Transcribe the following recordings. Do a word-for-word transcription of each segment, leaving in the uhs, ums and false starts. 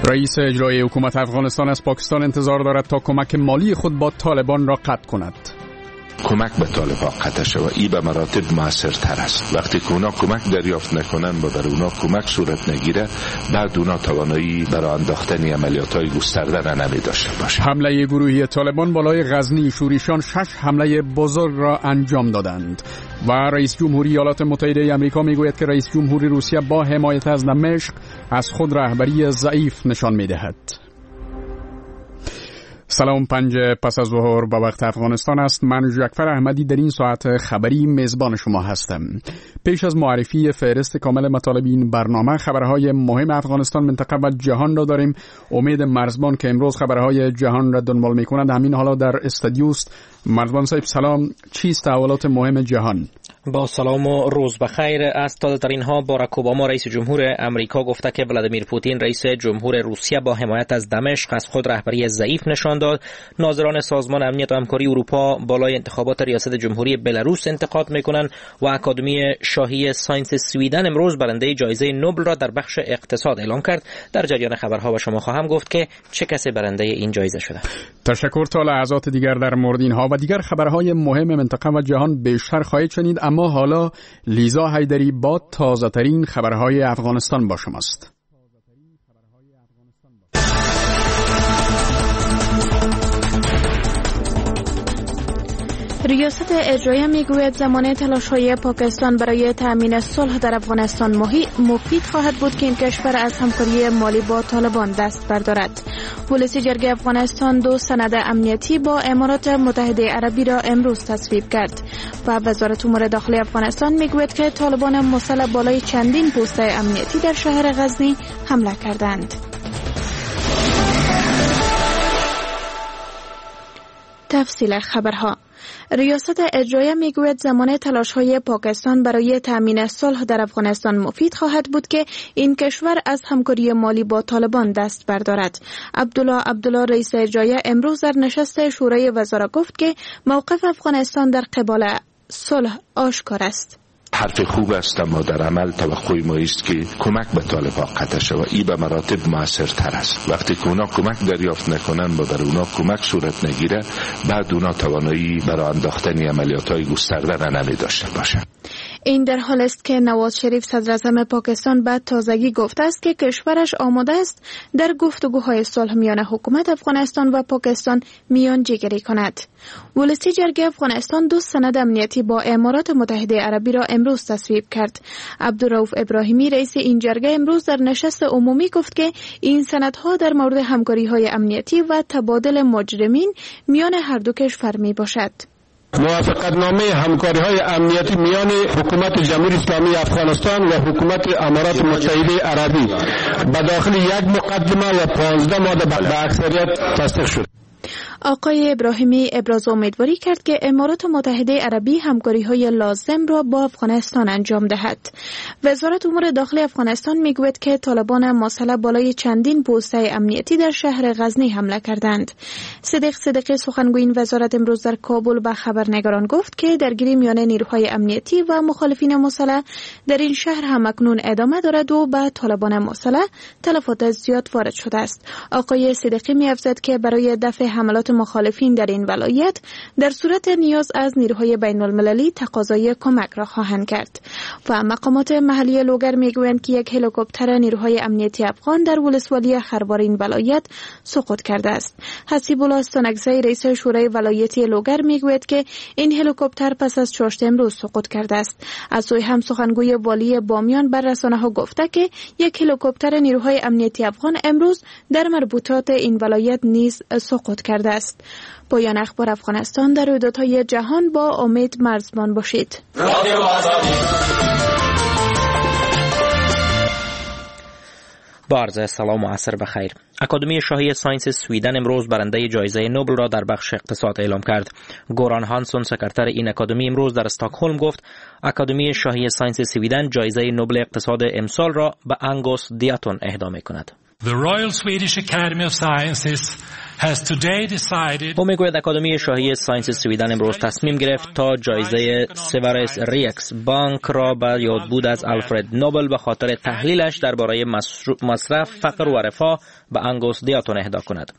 رئیس اجرایی حکومت افغانستان از پاکستان انتظار دارد تا کمک مالی خود با طالبان را قطع کند. کمک به طالبان قطع شود این به مراتب موثرتر است. وقتی که اونا کمک دریافت نکنن و بر اونا کمک صورت نگیره، بعد اونا توانایی برای انداختن عملیات‌های گسترده را نمی داشته باشه. حمله گروهی طالبان بالای غزنی شوریشان شش حمله بزرگ را انجام دادند و رئیس جمهوری ایالات متحده آمریکا میگوید که رئیس جمهوری روسیه با حمایت از دمشق از خود رهبری ضعیف نشان میدهد. سلام، پنج پس از ظهر به وقت افغانستان است. من جعفر احمدی در این ساعت خبری میزبان شما هستم. پیش از معرفی فهرست کامل مطالب این برنامه، خبرهای مهم افغانستان، منطقه و جهان را داریم. امید مرزبان که امروز خبرهای جهان را دنبال می‌کند همین حالا در استودیوست. مرزبان صاحب سلام، چیست تحولات مهم جهان؟ با سلام و روز بخیر. از تازه ترین ها، باراک اوباما رئیس جمهور امریکا گفته که ولادیمیر پوتین رئیس جمهور روسیه با حمایت از دمشق از خود رهبری ضعیف نشان داد. ناظران سازمان امنیت و همکاری اروپا بالای انتخابات ریاست جمهوری بلاروس انتقاد میکنند و اکادمی شاهی ساینس سویدن امروز برنده جایزه نوبل را در بخش اقتصاد اعلام کرد. در جریان خبرها به شما خواهم گفت که چه کسی برنده این جایزه شده. تشکر. تا لحظات دیگر در مورد اینها و دیگر خبرهای مهم منطقه و جهان بیشتر خواهید شنید، اما حالا لیزا حیدری با تازه ترین خبرهای افغانستان با شماست. ریاست اجرایی میگوید زمانه تلاش‌های پاکستان برای تأمین صلح در افغانستان مفید خواهد بود که این کشور از همکاری مالی با طالبان دست بردارد. پلیس جرگه افغانستان دو سند امنیتی با امارات متحده عربی را امروز تصویب کرد و وزارت امور داخلی افغانستان میگوید که طالبان مسلح بالای چندین پست امنیتی در شهر غزنی حمله کردند. تفصیل خبرها. ریاست اجرایی میگوید زمان تلاش‌های پاکستان برای تأمین صلح در افغانستان مفید خواهد بود که این کشور از همکاری مالی با طالبان دست بردارد. عبدالله عبدالله رئیس اجرایی امروز در نشست شورای وزرا گفت که موقف افغانستان در قبال صلح آشکار است. حرف خوب است، اما در عمل توقع ما است که کمک به طالبان قطع شود. این به مراتب موثرتر است. وقتی که اونا کمک دریافت نکنن و بر اونا کمک صورت نگیره، بعد اونا توانایی برای انداختن عملیات‌های گسترده را نمی داشته باشند. این در حال است که نواز شریف صدر اعظم پاکستان بعد تازگی گفته است که کشورش آماده است در گفتگوهای صلح میان حکومت افغانستان و پاکستان میانجیگری کند. ولسی جرگه افغانستان دو سند امنیتی با امارات متحده عربی را امروز تصویب کرد. عبدالرؤوف ابراهیمی رئیس این جرگه امروز در نشست عمومی گفت که این سندها در مورد همکاری‌های امنیتی و تبادل مجرمین میان هر دو کشور می باشد. موافقتنامه همکاری‌های امنیتی میان حکومت جمهوری اسلامی افغانستان و حکومت امارات متحده عربی به داخل یک مقدمه و پانزده ماده به اکثریت تصدیق شد. آقای ابراهیمی ابراز امیدواری کرد که امارات متحده عربی همکاری‌های لازم را با افغانستان انجام دهد. وزارت امور داخلی افغانستان میگوید که طالبان مسلح بالای چندین پست امنیتی در شهر غزنی حمله کردند. صدیق صدیقی سخنگوی این وزارت امروز در کابل به خبرنگاران گفت که درگیری میان نیروهای امنیتی و مخالفین مسلح در این شهر همکنون ادامه دارد و به طالبان مسلح تلفات زیاد وارد شده است. آقای صدیقی می‌افزاید که برای دفع حملات مخالفین در این ولایت در صورت نیاز از نیروهای بین المللی تقاضای کمک را خواهند کرد. و مقامات محلی لوگر میگویند که یک هلیکوپتر نیروهای امنیتی افغان در ولسوالی خربار این ولایت سقوط کرده است. حسیب الله استانکزی رئیس شورای ولایتی لوگر میگوید که این هلیکوپتر پس از چاشت امروز سقوط کرده است. از سوی هم سخنگوی والی بامیان بر رسانه‌ها گفته که یک هلیکوپتر نیروهای امنیتی افغان امروز در مربوطات این ولایت نیز سقوط کرده است. پایان اخبار افغانستان. در رویدادهای جهان با امید مرزبان باشید. با عرض سلام و عصر بخیر. اکادمی شاهی ساینس سویدن امروز برنده جایزه نوبل را در بخش اقتصاد اعلام کرد. گوران هانسون سکرتر این اکادمی امروز در استکهلم گفت اکادمی شاهی ساینس سویدن جایزه نوبل اقتصاد امسال را به انگوس دیاتون اهدا می‌کند. The Royal Swedish Academy of Sciences has today decided. او میگوید اکادمی شاهی ساینس سویدن امروز تصمیم گرفت تا جایزه سیورس ریکس بانک را به یادبود از آلفرد نوبل به خاطر تحلیلش درباره مصرف، فقر و رفاه به انگوس دیاتون اهدا کند.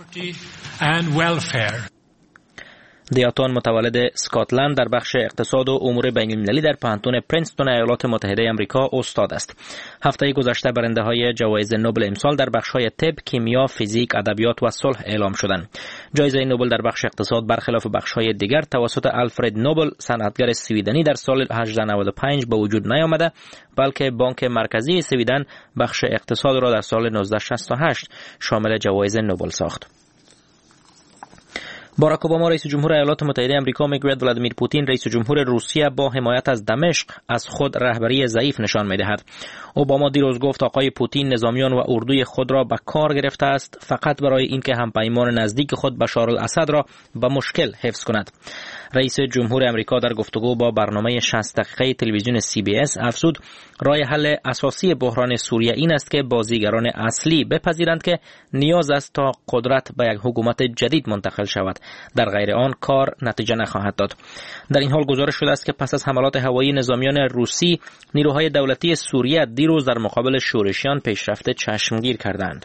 دیاتون متولد اسکاتلند در بخش اقتصاد و امور بین‌المللی در پانتون پرینستون ایالات متحده آمریکا استاد است. هفته گذشته برنده های جوایز نوبل امسال در بخش های طب، کیمیا، فیزیک، ادبیات و صلح اعلام شدند. جایزه نوبل در بخش اقتصاد برخلاف بخش های دیگر توسط آلفرد نوبل صنعتگر سویدنی در سال هزار و هشتصد و نود و پنج به وجود نیامده، بلکه بانک مرکزی سویدن بخش اقتصاد را در سال هزار و نهصد و شصت و هشت شامل جوایز نوبل ساخت. باراک اوباما رئیس جمهور ایالات متحده آمریکا میگوید ولادیمیر پوتین رئیس جمهور روسیه با حمایت از دمشق از خود رهبری ضعیف نشان می‌دهد. اوباما دیروز گفت آقای پوتین نظامیان و اردوی خود را به کار گرفته است فقط برای اینکه همپیمان نزدیک خود بشار الاسد را به مشکل حفظ کند. رئیس جمهور آمریکا در گفتگو با برنامه شصت دقیقه تلویزیون سی بی اس افزود راه حل اساسی بحران سوریه این است که بازیگران اصلی بپذیرند که نیاز است تا قدرت به یک حکومت جدید منتقل شود، در غیر آن کار نتیجه نخواهد داد. در این حال گزارش شده است که پس از حملات هوایی نظامیان روسی، نیروهای دولتی سوریه دیروز در مقابل شورشیان پیشرفت چشمگیر کردند.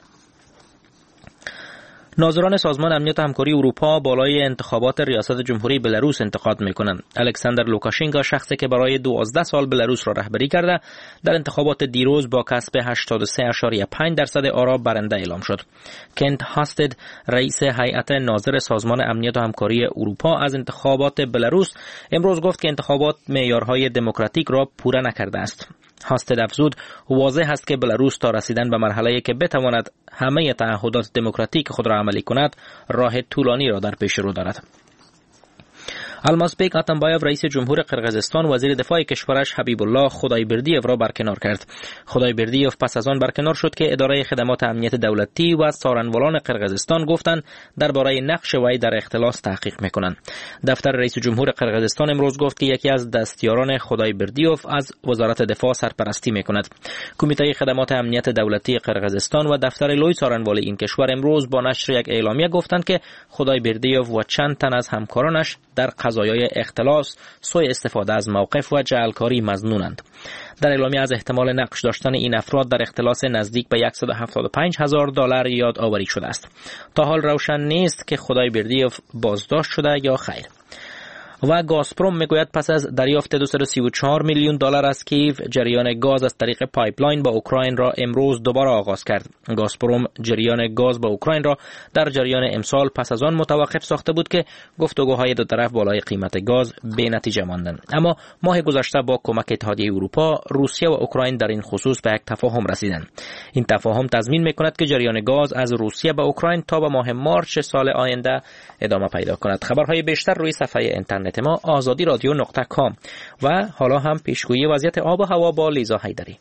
ناظران سازمان امنیت و همکاری اروپا بالای انتخابات ریاست جمهوری بلاروس انتقاد می‌کنند. الکساندر لوکاشنکو، شخصی که برای دوازده سال بلاروس را رهبری کرده، در انتخابات دیروز با کسب هشتاد و سه ممیز پنج درصد آرا برنده اعلام شد. کنت هاستد، رئیس هیئت ناظر سازمان امنیت و همکاری اروپا از انتخابات بلاروس، امروز گفت که انتخابات معیارهای دموکراتیک را پوره نکرده است. هاستد افزود واضح است که بلاروس تا رسیدن به مرحله‌ای که بتواند همه تعهدات دموکراتیک خود را عملی کند راه طولانی را در پیش رو دارد. المازبek اتنبایف، رئیس جمهور قرقیزستان، وزیر دفاع کشورش حبیب الله خدایبردیف را برکنار کرد. خدایبردیف پس از آن برکنار شد که اداره خدمات امنیت دولتی و سارنوالان قرقیزستان گفتند درباره نقش وی در اختلاس تحقیق میکنند. دفتر رئیس جمهور قرقیزستان امروز گفت که یکی از دستیاران خدایبردیف از وزارت دفاع سرپرستی میکند. کمیته خدمات امنیت دولتی قرقیزستان و دفتر لوی سارنوالی این کشور امروز با نشر یک اعلامیه گفتند که خدایبردیف و چند تن از همکارانش در قضایای اختلاس، سوء استفاده از موقف و جعلکاری مظنونند. در اعلامیه از احتمال نقش داشتن این افراد در اختلاس نزدیک به صد و هفتاد و پنج هزار دلار یاد آوری شده است. تا حال روشن نیست که خدایبردیف بازداشت شده یا خیر. و گازپروم میگوید پس از دریافت دویست و سی و چهار میلیون دلار از کیف، جریان گاز از طریق پایپلاین با اوکراین را امروز دوباره آغاز کرد. گازپروم جریان گاز با اوکراین را در جریان امسال پس از آن متوقف ساخته بود که گفتگوهای دو طرف بالای قیمت گاز بی نتیجه ماندند. اما ماه گذشته با کمک اتحادیه اروپا، روسیه و اوکراین در این خصوص به یک تفاهم رسیدند. این تفاهم تضمین میکند که جریان گاز از روسیه به اوکراین تا به ماه مارس سال آینده ادامه پیدا کند. خبرهای بیشتر روی صفحه اینترنت ما آزادی رادیو نقطه کام. و حالا هم پیشگویی وضعیت آب و هوا با لیزا حیدری.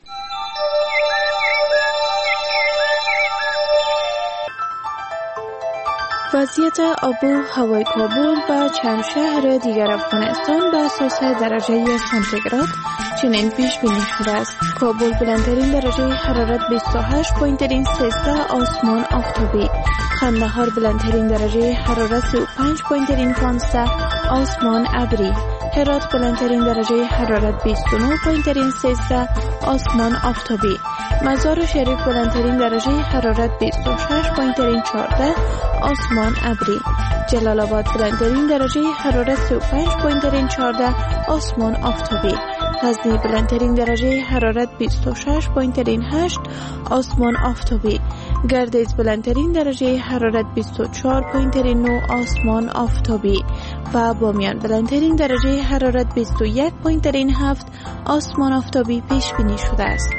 وضعیت آب و هوای کابل و چند شهر دیگر افغانستان به اساس درجه سانتیگراد چنین پیش بینی شده است. کابل بلندترین درجه حرارت بیست و هشت و سیزده آسمان آفتابی. قندهار بلندترین درجه حرارت سی و پنج و پانزده آسمان ابری. هرات بلندترین درجه حرارت بیست و نه و سیزده آسمان آفتابی. مزار شریف بلندترین درجه حرارت بیست و شش و چهارده آسمان ابری. جلال آباد بلندترین درجه حرارت سی و پنج و چهارده آسمان آفتابی. غزنی بلندترین درجه حرارت بیست و شش و هشت آسمان آفتابی. گردیز بلندترین درجه حرارت بیست و چهار و نه آسمان آفتابی و بامیان بلندترین درجه حرارت بیست و یک و هفت آسمان آفتابی پیش بینی شده است.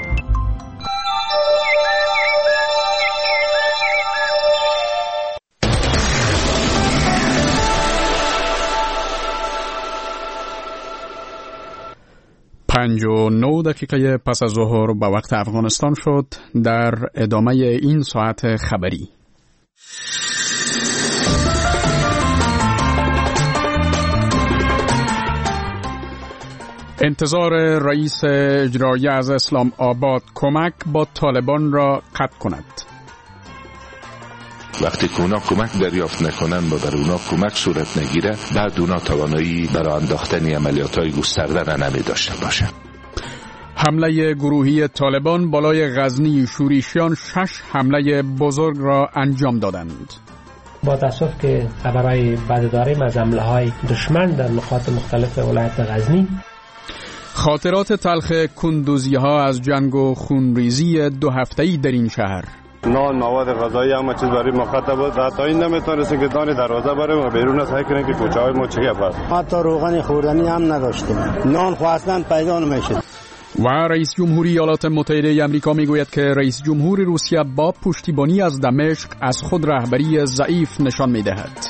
پنج و نه دقیقه پس از ظهر به وقت افغانستان شد. در ادامه این ساعت خبری انتظار رئیس اجرایی از اسلام آباد کمک با طالبان را قطع کند. وقتی که اونا کمک دریافت نکنن و بر اونا کمک صورت نگیره، بعد اونا توانایی برای انداختن عملیات‌های گسترده را نمی داشته باشه. حمله گروهی طالبان بالای غزنی شوریشیان شش حمله بزرگ را انجام دادند. با تاسف که خبرهای بد داریم از حمله های دشمن در نقاط مختلف ولایت غزنی. خاطرات تلخ کندوزی ها از جنگ و خونریزی دو هفته‌ای در این شهر. نان، مواد غذایی همه چیز برای مخاطب بود. حتی این نمیتونستیم که دانی دروازه بریم و بیرون سعی کنیم که کوچه های ما چیه پس. حتی روغن خوردنی هم نداشتیم. نان خواستن پیدا نمیشد. و رئیس جمهوری ایالات متحده آمریکا میگوید که رئیس جمهور روسیه با پشتیبانی از دمشق از خود رهبری ضعیف نشان میدهد.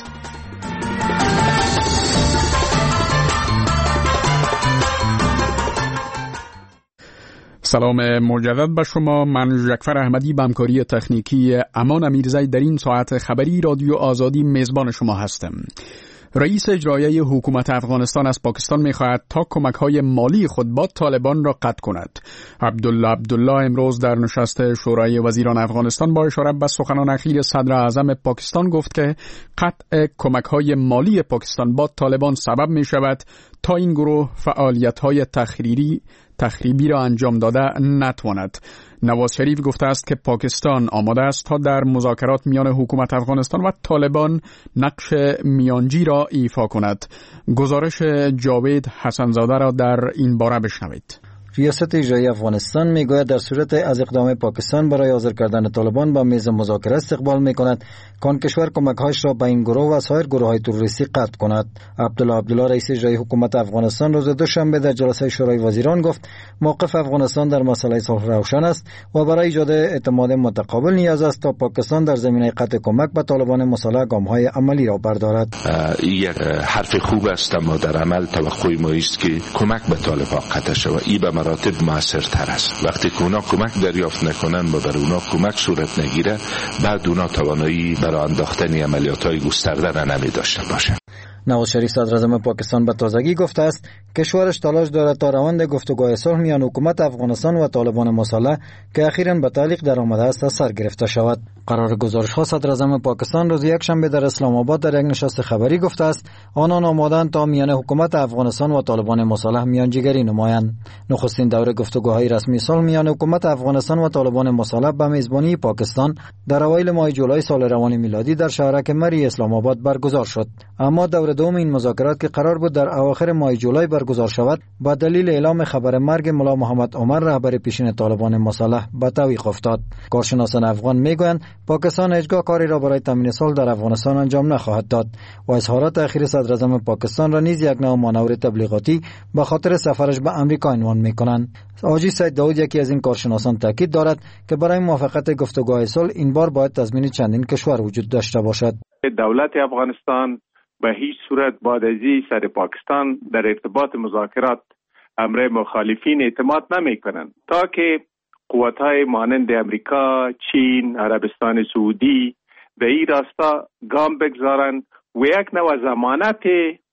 سلام مجدد به شما. من جعفر احمدی به همکاری تکنیکی امان امیرزی در این ساعت خبری رادیو آزادی میزبان شما هستم. رئیس اجرایی حکومت افغانستان از پاکستان می‌خواهد تا کمک‌های مالی خود با طالبان را قطع کند. عبدالله عبدالله امروز در نشست شورای وزیران افغانستان با اشاره به سخنان اخیر صدر اعظم پاکستان گفت که قطع کمک‌های مالی پاکستان با طالبان سبب می‌شود تا این گروه فعالیت‌های تخریبی تخریبی را انجام داده نتواند. نواز شریف گفته است که پاکستان آماده است تا در مذاکرات میان حکومت افغانستان و طالبان نقش میانجی را ایفا کند. گزارش جاوید حسنزاده را در این باره بشنوید. ریاست اجرایی افغانستان میگوید در صورت از اقدام پاکستان برای حاضر کردن طالبان به میز مذاکره استقبال میکند که آن کشور کمک‌هایش را به این گروه و سایر گروه‌های تروریستی قطع کند. عبدالله عبدالله رئیس اجرایی حکومت افغانستان روز دوشنبه در جلسه شورای وزیران گفت موقف افغانستان در مسئله صلح روشن است و برای ایجاد اعتماد متقابل نیاز است تا پاکستان در زمینه قطع کمک به طالبان مسلح گام‌های عملی را بردارد. یک حرف خوب است اما در عمل توقع ما است که کمک به طالبان قطع شود. این به مراتب موثرتر است. وقتی که اونا کمک دریافت نکنن و بر اونا کمک صورت نگیره، بعد اونا توانایی برای انداختن عملیات‌های گسترده را نمی داشته باشه. نواز شریف صدر اعظم پاکستان به تازگی گفته است کشورش تلاش دارد تا روند گفتگوهای صلح میان حکومت افغانستان و طالبان مسلح که اخیراً به تعلیق درآمده است از سر گرفته شود. قرار گزارش ها صدر اعظم پاکستان روز یکشنبه در اسلام آباد در یک نشست خبری گفته است آنان آماده‌اند تا میان حکومت افغانستان و طالبان مسلح میانجیگری نمایند. نخستین دوره گفتگوهای رسمی صلح میان حکومت افغانستان و طالبان مسلح به میزبانی پاکستان در اوایل ماه جولای سال روان میلادی در شهرک مری اسلام آباد برگزار شد. اما دوره دوم این مذاکرات که قرار بود در اواخر ماه جولای برگزار شود با دلیل اعلام خبر مرگ ملا محمد عمر رهبر پیشین طالبان مسلح به تعویق افتاد. کارشناسان افغان میگویند پاکستان هیچگاه کاری را برای تامین صلح در افغانستان انجام نخواهد داد و اظهارات اخیر صدر اعظم پاکستان را نیز یک نوع مانور تبلیغاتی به خاطر سفرش به آمریکا عنوان میکنند. حاجی سید داود یکی از این کارشناسان تاکید دارد که برای موافقت گفتگوهای صلح این بار باید تضمین چندین کشور وجود داشته باشد. دولت افغانستان به هیچ صورت بعد از این سر پاکستان در ارتباط مذاکرات امر مخالفین اعتماد نمی کنند تا که قوت‌های مانند امریکا، چین، عربستان سعودی به این راستا گام بگذارند و یک نوع ضمانت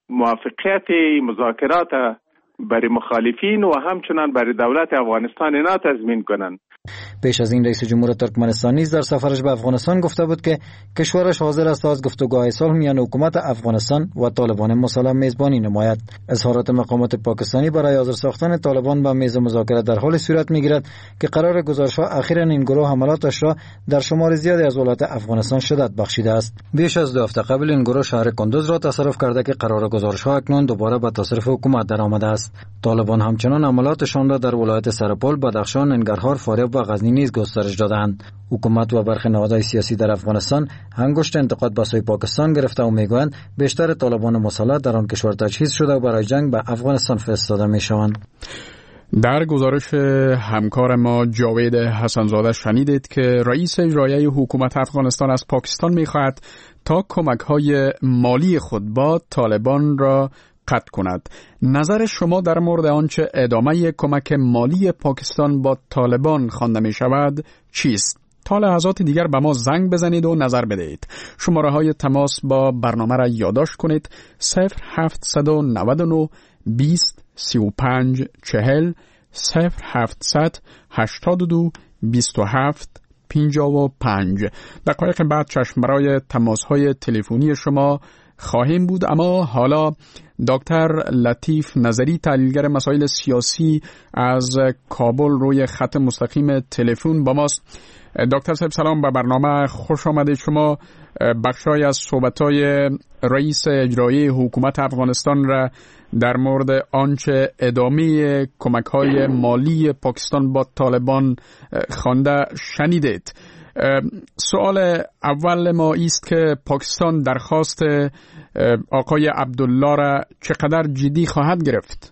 موافقت مذاکرات برای مخالفین و همچنان برای دولت افغانستان اینا تضمین کنند. پیش از این رئیس جمهور ترکمنستان نیز در سفرش به افغانستان گفته بود که کشورش حاضر است از گفتگوهای صلح میان حکومت افغانستان و طالبان مسلح میزبانی نماید. اظهارات مقامات پاکستانی برای حاضر ساختن طالبان به میز مذاکره در حال صورت میگیرد که قرار گزارش‌ها اخیراً این گروه حملاتش را در شمار زیادی از ولایات افغانستان شدت بخشیده است. بیش از دو هفته قبل این گروه شهر کندوز را تصرف کرده که قرار گزارش‌ها اکنون دوباره به تصرف حکومت درآمده است. طالبان همچنان حملاتشان را در ولایت سرپل، بدخشان، ننگرهار، فاریاب و غزنی نیز گسترش دادند. حکومت و برخی نهادهای سیاسی در افغانستان انگشت انتقاد به سوی پاکستان گرفته و میگویند بیشتر طالبان مسلح در آن کشور تجهیز شده و برای جنگ به افغانستان فرستاده میشوند. در گزارش همکار ما جاوید حسنزاده شنیدید که رئیس اجرایی حکومت افغانستان از پاکستان میخواهد تا کمک‌های مالی خود با طالبان را قطع کند. نظر شما در مورد آنچه ادامه کمک مالی پاکستان با طالبان خوانده می شود چیست؟ تا لحظات دیگر به ما زنگ بزنید و نظر بدهید. شماره های تماس با برنامه را یادداشت کنید: صفر هفت نه نه بیست سی و پنج چهل صفر هفتصد هشتاد و دو بیست و هفت پنجاه و پنج. دقایق بعد چشم برای تماس‌های تلفنی شما خواهیم بود، اما حالا دکتر لطیف نظری، تحلیلگر مسائل سیاسی از کابل، روی خط مستقیم تلفن با ماست. دکتر صاحب سلام، به برنامه خوش آمدید. شما بخشای از صحبت‌های رئیس اجرایی حکومت افغانستان را در مورد آنچه ادامه کمک‌های مالی پاکستان با طالبان خوانده شنیدید. سوال اول ما است که پاکستان درخواست آقای عبدالله را چقدر جدی خواهد گرفت؟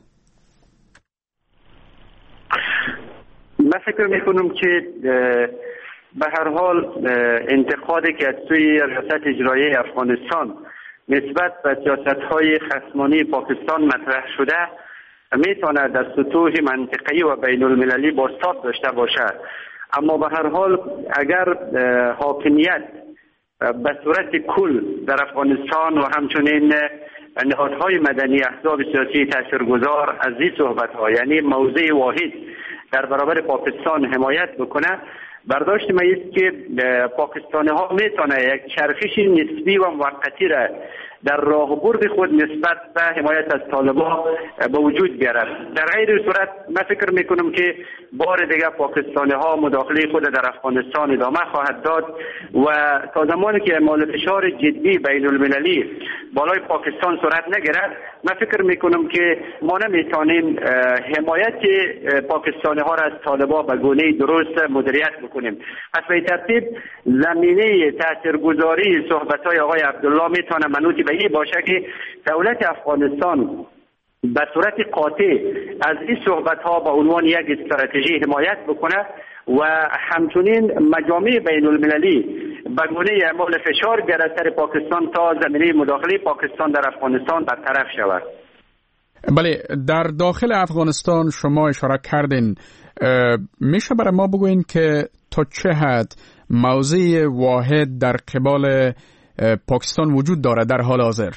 من فکر میکنم که به هر حال انتقادی که از سوی ریاست اجرایی افغانستان نسبت به سیاست‌های خصمانه پاکستان مطرح شده میتواند در سطوح منطقه‌ای و بین المللی بازتاب داشته باشد، اما به هر حال اگر حاکمیت به صورت کل در افغانستان و همچنین نهادهای مدنی، احزاب سیاسی تاثیرگذار از این صحبت‌ها، یعنی موضع واحد در برابر پاکستان حمایت بکنه، برداشت ما است که پاکستانی ها میتونه یک چرخش نسبی و موقتی را در راهبرد خود نسبت به حمایت از طالبان به وجود بیارد. در غیر صورت من فکر میکنم که بار دیگر پاکستانی ها مداخله خود در افغانستان ادامه خواهد داد و تا زمانی که اعمال فشار جدی بین المللی بالای پاکستان صورت نگیرد، من فکر میکنم که ما نمیتونیم حمایت پاکستانی ها را از طالبان به گونه درست مدیریت بکنیم. پس به ترتیب زمینه تاثیرگذاری صحبت های آقای عبدالله میتونه منوط به این باشه که دولت افغانستان به صورت قاطع از این صحبت ها به عنوان یک استراتژی حمایت بکنه و همچنین مجامع بین المللی به گونه اعمال فشار گیرد سر پاکستان تا زمینه مداخله پاکستان در افغانستان برطرف شود. بله، در داخل افغانستان شما اشاره کردین، میشه برای ما بگوین که تا چه حد موضع واحد در قبال پاکستان وجود دارد در حال حاضر؟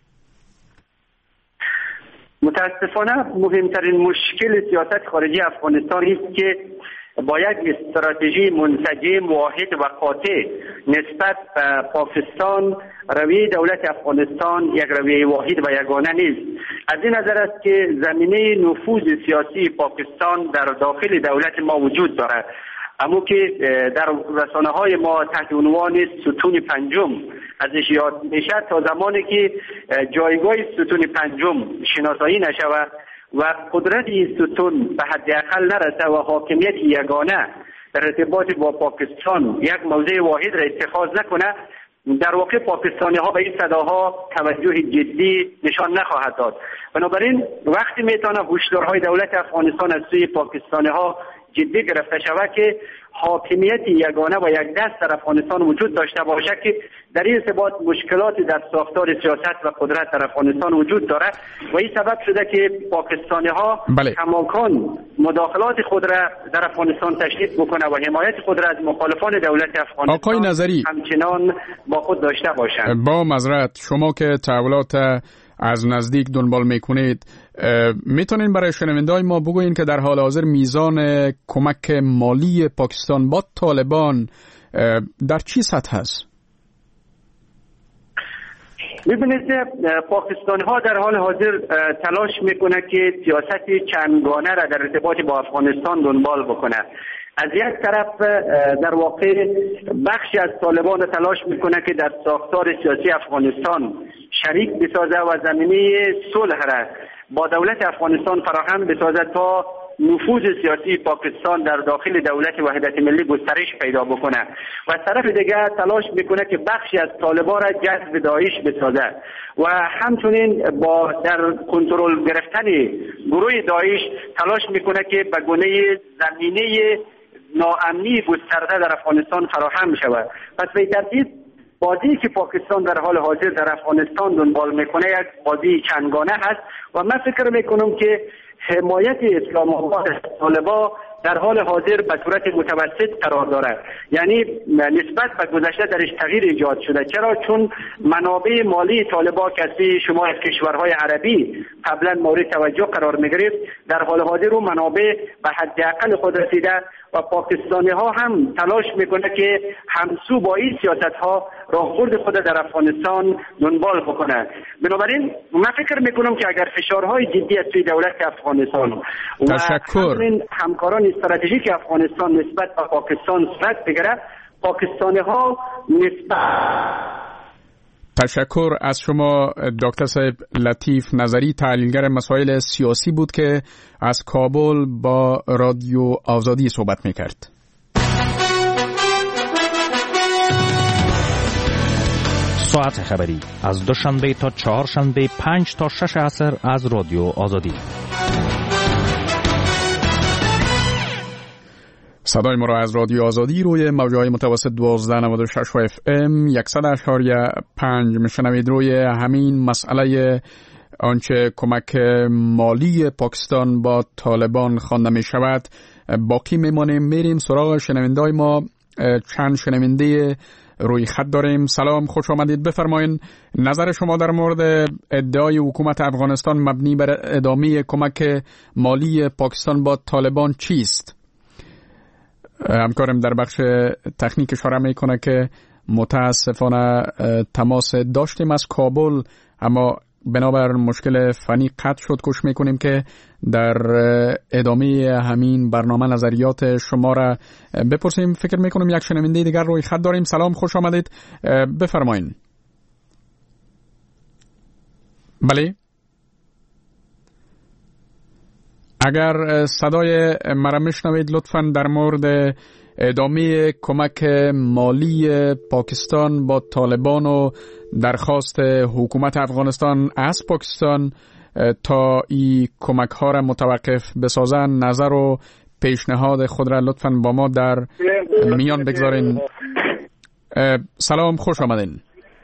متاسفانه مهمترین مشکل سیاست خارجی افغانستان است که با یک استراتژی منسجم واحد و قاطع نسبت به پاکستان رویه دولت افغانستان یک رویه واحد و یگانه نیست. از این نظر است که زمینه نفوذ سیاسی پاکستان در داخل دولت ما وجود دارد، اما که در رسانه های ما تحت عنوان ستون پنجم ازش یاد میشه، تا زمانی که جایگاه ستون پنجم شناسایی نشود و قدرت این ستون به حداقل نرسه و حاکمیت یگانه در ارتباط با پاکستان یک موضع واحد را اتخاذ نکنه، در واقع پاکستانی ها به این صداها توجه جدی نشان نخواهد داد. بنابراین وقتی میتونه هشدارهای دولت افغانستان از سوی پاکستانی ها جدی گرفته شود که حاکمیت یگانه و یک دست در افغانستان وجود داشته باشه که در این ارتباط مشکلاتی در ساختار سیاست و قدرت در افغانستان وجود دارد و این سبب شده که پاکستانی ها بله. کماکان مداخلات خود را در افغانستان تشدید بکنه و حمایت خود را از مخالفان دولت افغانستان آقای نظری همچنان با خود داشته باشند. با معذرت، شما که تحولات از نزدیک دنبال میکنید، میتونین برای شنونده‌های ما بگوین که در حال حاضر میزان کمک مالی پاکستان با طالبان در چی سطح است؟ می‌بینید پاکستانی ها در حال حاضر تلاش میکنه که سیاست چندگانه را در ارتباط با افغانستان دنبال بکنه. از یک طرف در واقع بخشی از طالبان تلاش میکنه که در ساختار سیاسی افغانستان شریک بسازه و زمینه صلح را با دولت افغانستان فراهم بسازه تا نفوذ سیاسی پاکستان در داخل دولت وحدت ملی گسترش پیدا بکنه و از طرف دیگر تلاش میکنه که بخشی از طالبان را جذب داعش بسازه و همچنین با در کنترل گرفتن گروه داعش تلاش میکنه که به گونه زمینه ناامنی گسترده در افغانستان فراهم شود. پس به ترتیب بازی که پاکستان در حال حاضر در افغانستان دنبال میکنه یک بازی چندگانه هست و من فکر میکنم که حمایت اسلام آباد از طالبان در حال حاضر به صورت متوسط قرار دارد. یعنی نسبت به گذشته درش تغییر ایجاد شده. چرا؟ چون منابع مالی طالبان کسی شما از کشورهای عربی قبلا مورد توجه قرار می‌گرفت، در حال حاضر اون منابع به حداقل خود رسیده و پاکستانی ها هم تلاش میکنه که همسو با این سیاست ها راهبرد خود در افغانستان دنبال بکنه. بنابراین من فکر میکنم که اگر فشارهای جدی از توی دولت افغانستان و همین همکاران استراتژیک افغانستان نسبت به پاکستان صورت بگیره، پاکستانی ها نسبت تشکر از شما دکتر صاحب لطیف نظری، تحلیلگر مسائل سیاسی بود که از کابل با رادیو آزادی صحبت میکرد. ساعت خبری از دوشنبه تا چهارشنبه پنج تا شش عصر از رادیو آزادی. صدای ما را از رادیو آزادی روی موجهای متوسط دوازده نود و شش اف ام صد اشاریه پنج میشنوید. روی همین مسئله آنچه کمک مالی پاکستان با طالبان خوانده می شود باقی میمانیم. میریم سراغ شنوندای ما. چند شنونده روی خط داریم. سلام، خوش آمدید، بفرمایید نظر شما در مورد ادعای حکومت افغانستان مبنی بر ادامه کمک مالی پاکستان با طالبان چیست؟ همکارم در بخش تکنیک اشاره میکنه که متاسفانه تماس داشتیم از کابل، اما بنابر مشکل فنی قطع شد. کوشش میکنیم که در ادامه همین برنامه نظریات شما را بپرسیم. فکر میکنم یک شنونده دیگر روی خط داریم. سلام، خوش آمدید، بفرمایید. بله، اگر صدای مرا میشنوید لطفاً در مورد ادامه کمک مالی پاکستان با طالبان و درخواست حکومت افغانستان از پاکستان تا این کمک ها را متوقف بسازن نظر و پیشنهاد خود را لطفاً با ما در میان بگذارین. سلام، خوش آمدین.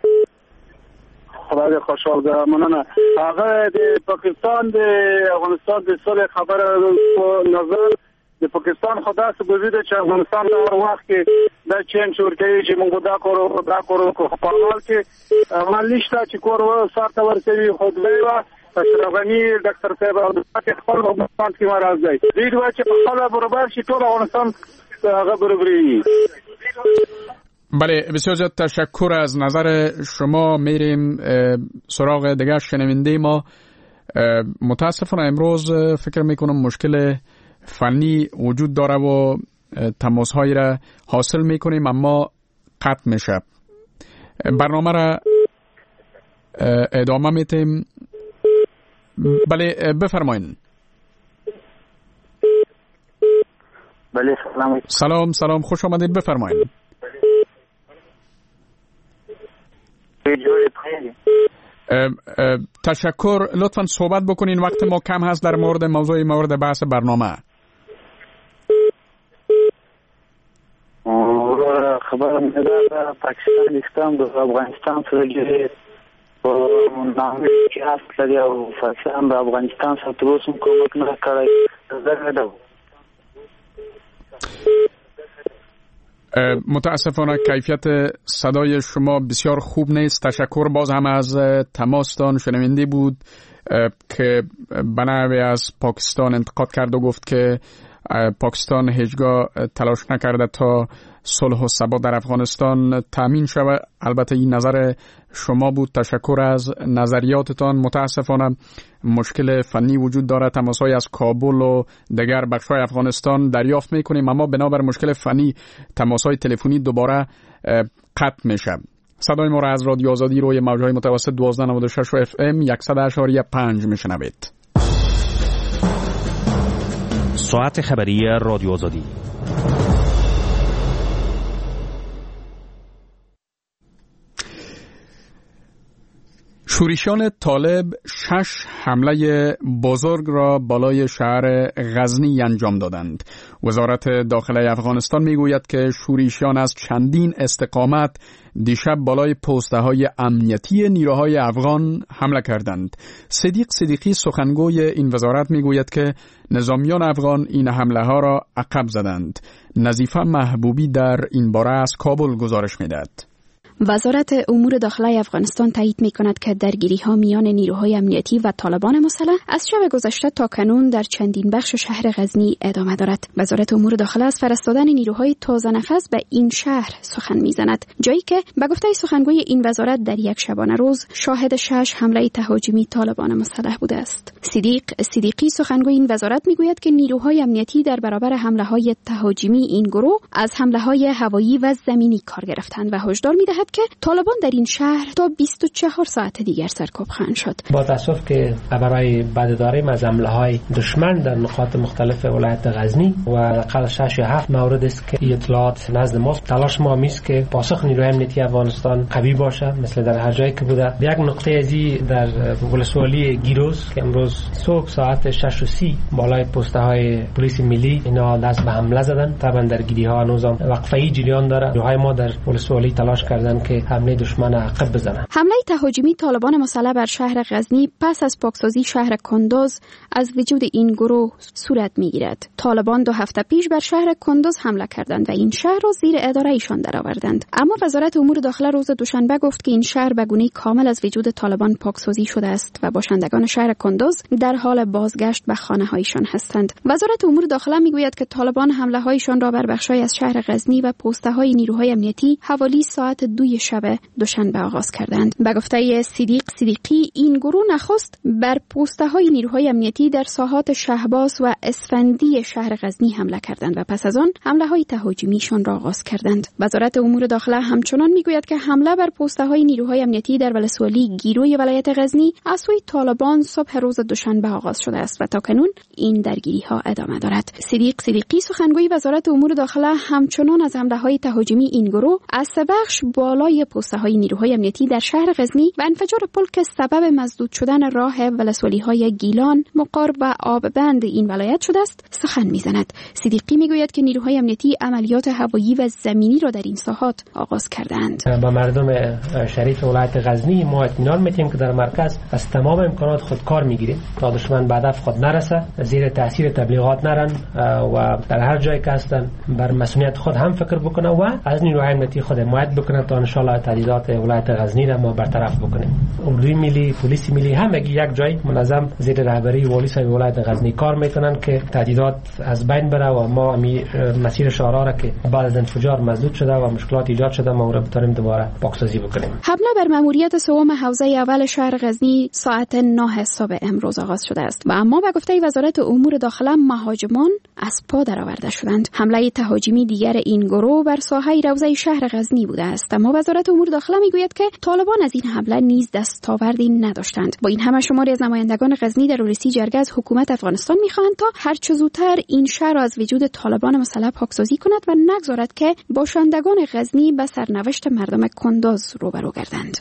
خدای خوشحال ده مننه. هغه د پاکستان د افغانستان د صلح خبره نظر د پاکستان خدا څخه بزیده چې افغانستان د هر وخت کې د چین شورکې چې موږ دا کورو دا کورو په حال کې مالی شته چې کور و سارته ورسوي خود لیوا اشرفنی ډاکټر صاحب او د خپل افغانستان کې مرز دی دوی دوی چې خپل برابر شي ټول افغانستان هغه برابري. بله، بسیار زیاد تشکر از نظر شما. میریم سراغ دیگر شنونده ما. متاسفانه امروز فکر میکنم مشکل فنی وجود داره و تماس هایی را حاصل میکنیم اما قطع میشه. برنامه را ادامه میتیم. بله، بفرمایید. بله، سلام. سلام سلام، خوش آمدید، بفرمایید. تشکر. لطفاً صحبت بکنین، وقت ما کم هست در مورد موضوع مورد بحث برنامه. خبر میده پاکستان اسلام د افغانستان سره جوړه په نامه کې هست لري او پاکستان د افغانستان سره تر اوسه کومک نه کړی. زه نه متاسفانه کیفیت صدای شما بسیار خوب نیست. تشکر باز هم از تماستان. شنونده بود که بنابرای از پاکستان انتقاد کرد و گفت که پاکستان هیچگاه تلاش نکرده تا صلح و ثبات در افغانستان تامین شود. البته این نظر شما بود. تشکر از نظریاتتان. متاسفانه مشکل فنی وجود دارد. تماس‌های از کابل و دیگر بخش‌های افغانستان دریافت می‌کنیم اما بنابر مشکل فنی تماس‌های تلفنی دوباره قطع میشه. صدای ما را از رادیو آزادی روی موج‌های متوسط دوازده نود و شش اف ام صد اشاریه پنج میشنوید. ساعت خبری رادیو آزادی. شورشیان طالب شش حمله بزرگ را بالای شهر غزنی انجام دادند. وزارت داخله افغانستان میگوید که شورشیان از چندین استقامت دیشب بالای پست‌های امنیتی نیروهای افغان حمله کردند. صدیق صدیقی سخنگوی این وزارت میگوید که نظامیان افغان این حمله ها را عقب زدند. نظیفه محبوبی در این باره از کابل گزارش میدهد. وزارت امور داخله افغانستان تایید می کند که درگیری ها میان نیروهای امنیتی و طالبان مسلح از شب گذشته تا کنون در چندین بخش شهر غزنی ادامه دارد. وزارت امور داخله از فرستادن نیروهای تازه نفس به این شهر سخن میزند، جایی که به گفته سخنگوی این وزارت در یک شبانه روز شاهد شش حمله تهاجمی طالبان مسلح بوده است. صدیق صدیقی سخنگوی این وزارت میگوید که نیروهای امنیتی در برابر حمله های تهاجمی این گروه از حمله های هوایی و زمینی کار گرفتند و هشدار میدهد که طالبان در این شهر تا بیست و چهار ساعت دیگر سرکوب خواهند شد. با تاسف که برای بعد داریم از حمله های دشمن در نقاط مختلف ولایت غزنی و حداقل شش یا هفت مورد است که اطلاعات نزد ما. تلاش ما میست که پاسخ نیروی امنیتی افغانستان قوی باشه، مثل در هر جایی که بوده. یک نقطه ازی در ولسوالی گیروس که امروز صبح ساعت شش و سی بالای پسته های پلیس ملی اینا دست به حمله زدن. طبعا درگیری ها هنوز وقفه‌ای جریان داره. نیروهای ما در ولسوالی تلاش کردن که حمله دشمن عقب بزنند. حمله تهاجمی طالبان مسلح بر شهر غزنی پس از پاکسازی شهر کندوز از وجود این گروه صورت میگیرد. طالبان دو هفته پیش بر شهر کندوز حمله کردند و این شهر را زیر اداره ایشان درآوردند. اما وزارت امور داخله روز دوشنبه گفت که این شهر به گونه‌ای کامل از وجود طالبان پاکسازی شده است و باشندگان شهر کندوز در حال بازگشت به خانه‌هایشان هستند. وزارت امور داخله میگوید که طالبان حمله‌هایشان را بر بخش‌های از شهر غزنی و پست‌های نیروهای امنیتی حوالی ساعت دوی شب دوشنبه آغاز کردند. به گفته صدیق صدیقی این گروه نخست بر پست‌های نیروهای امنیتی در ساحات شهباز و اسفندی شهر غزنی حمله کردند و پس از آن حمله‌های تهاجمیشان را آغاز کردند. وزارت امور داخله همچنان میگوید که حمله بر پست‌های نیروهای امنیتی در ولسوالی گیروی ولایت غزنی از سوی طالبان صبح روز دوشنبه آغاز شده است و تا کنون این درگیری‌ها ادامه دارد. صدیق صدیقی سخنگوی وزارت امور داخله همچنان از حمله‌های تهاجمی این گروه از سه بخش بالای پست‌های نیروهای امنیتی در شهر غزنی و انفجار پل که سبب مسدود شدن راه ولسوالی‌های گیلان، مقار و آببند این ولایت شده است سخن می‌زند. صدیقی میگوید که نیروهای امنیتی عملیات هوایی و زمینی را در این ساحات آغاز کردند. با مردم شریف ولایت غزنی ما اطمینان می‌دیم که در مرکز از تمام امکانات خودکار می‌گیریم تا دشمن به هدف خود نرسه، زیر تاثیر تبلیغات نرن و در هر جایی که هستن بر مسئولیت خود هم فکر بکنه و از نیروهای امنیتی خود حمایت بکنه تا ان شاء الله تهدیدات ولایت غزنی را ما برطرف بکنیم. اردوی ملی، پلیس ملی همگی یک جای منظم زیر رهبری والی صاحب ولایت غزنی کار میکنن که تهدیدات از بین بره و ما مسیر شهرها را که بعد از انفجار مسدود شده و مشکلات ایجاد شده ما را بتونیم دوباره پاکسازی بکنیم. حمله بر ماموریت سوم حوزه اول شهر غزنی ساعت نه صبح امروز آغاز شده است و اما به گفته وزارت امور داخله مهاجمان از پا درآورده شدند. حمله تهاجمی دیگر این گروه بر ساحه روضه شهر غزنی بوده است، اما وزارت امور داخله میگوید که طالبان از این حمله نیز دستاوردی نداشتند. با این همه شماری از نمایندگان غزنی در اورسی جرگه از حکومت افغانستان میخواهند تا هر چه زودتر این شهر را از وجود طالبان مسلح پاکسازی کند و نگذارد که باشندگان غزنی به سرنوشت مردم کندوز روبرو گردند.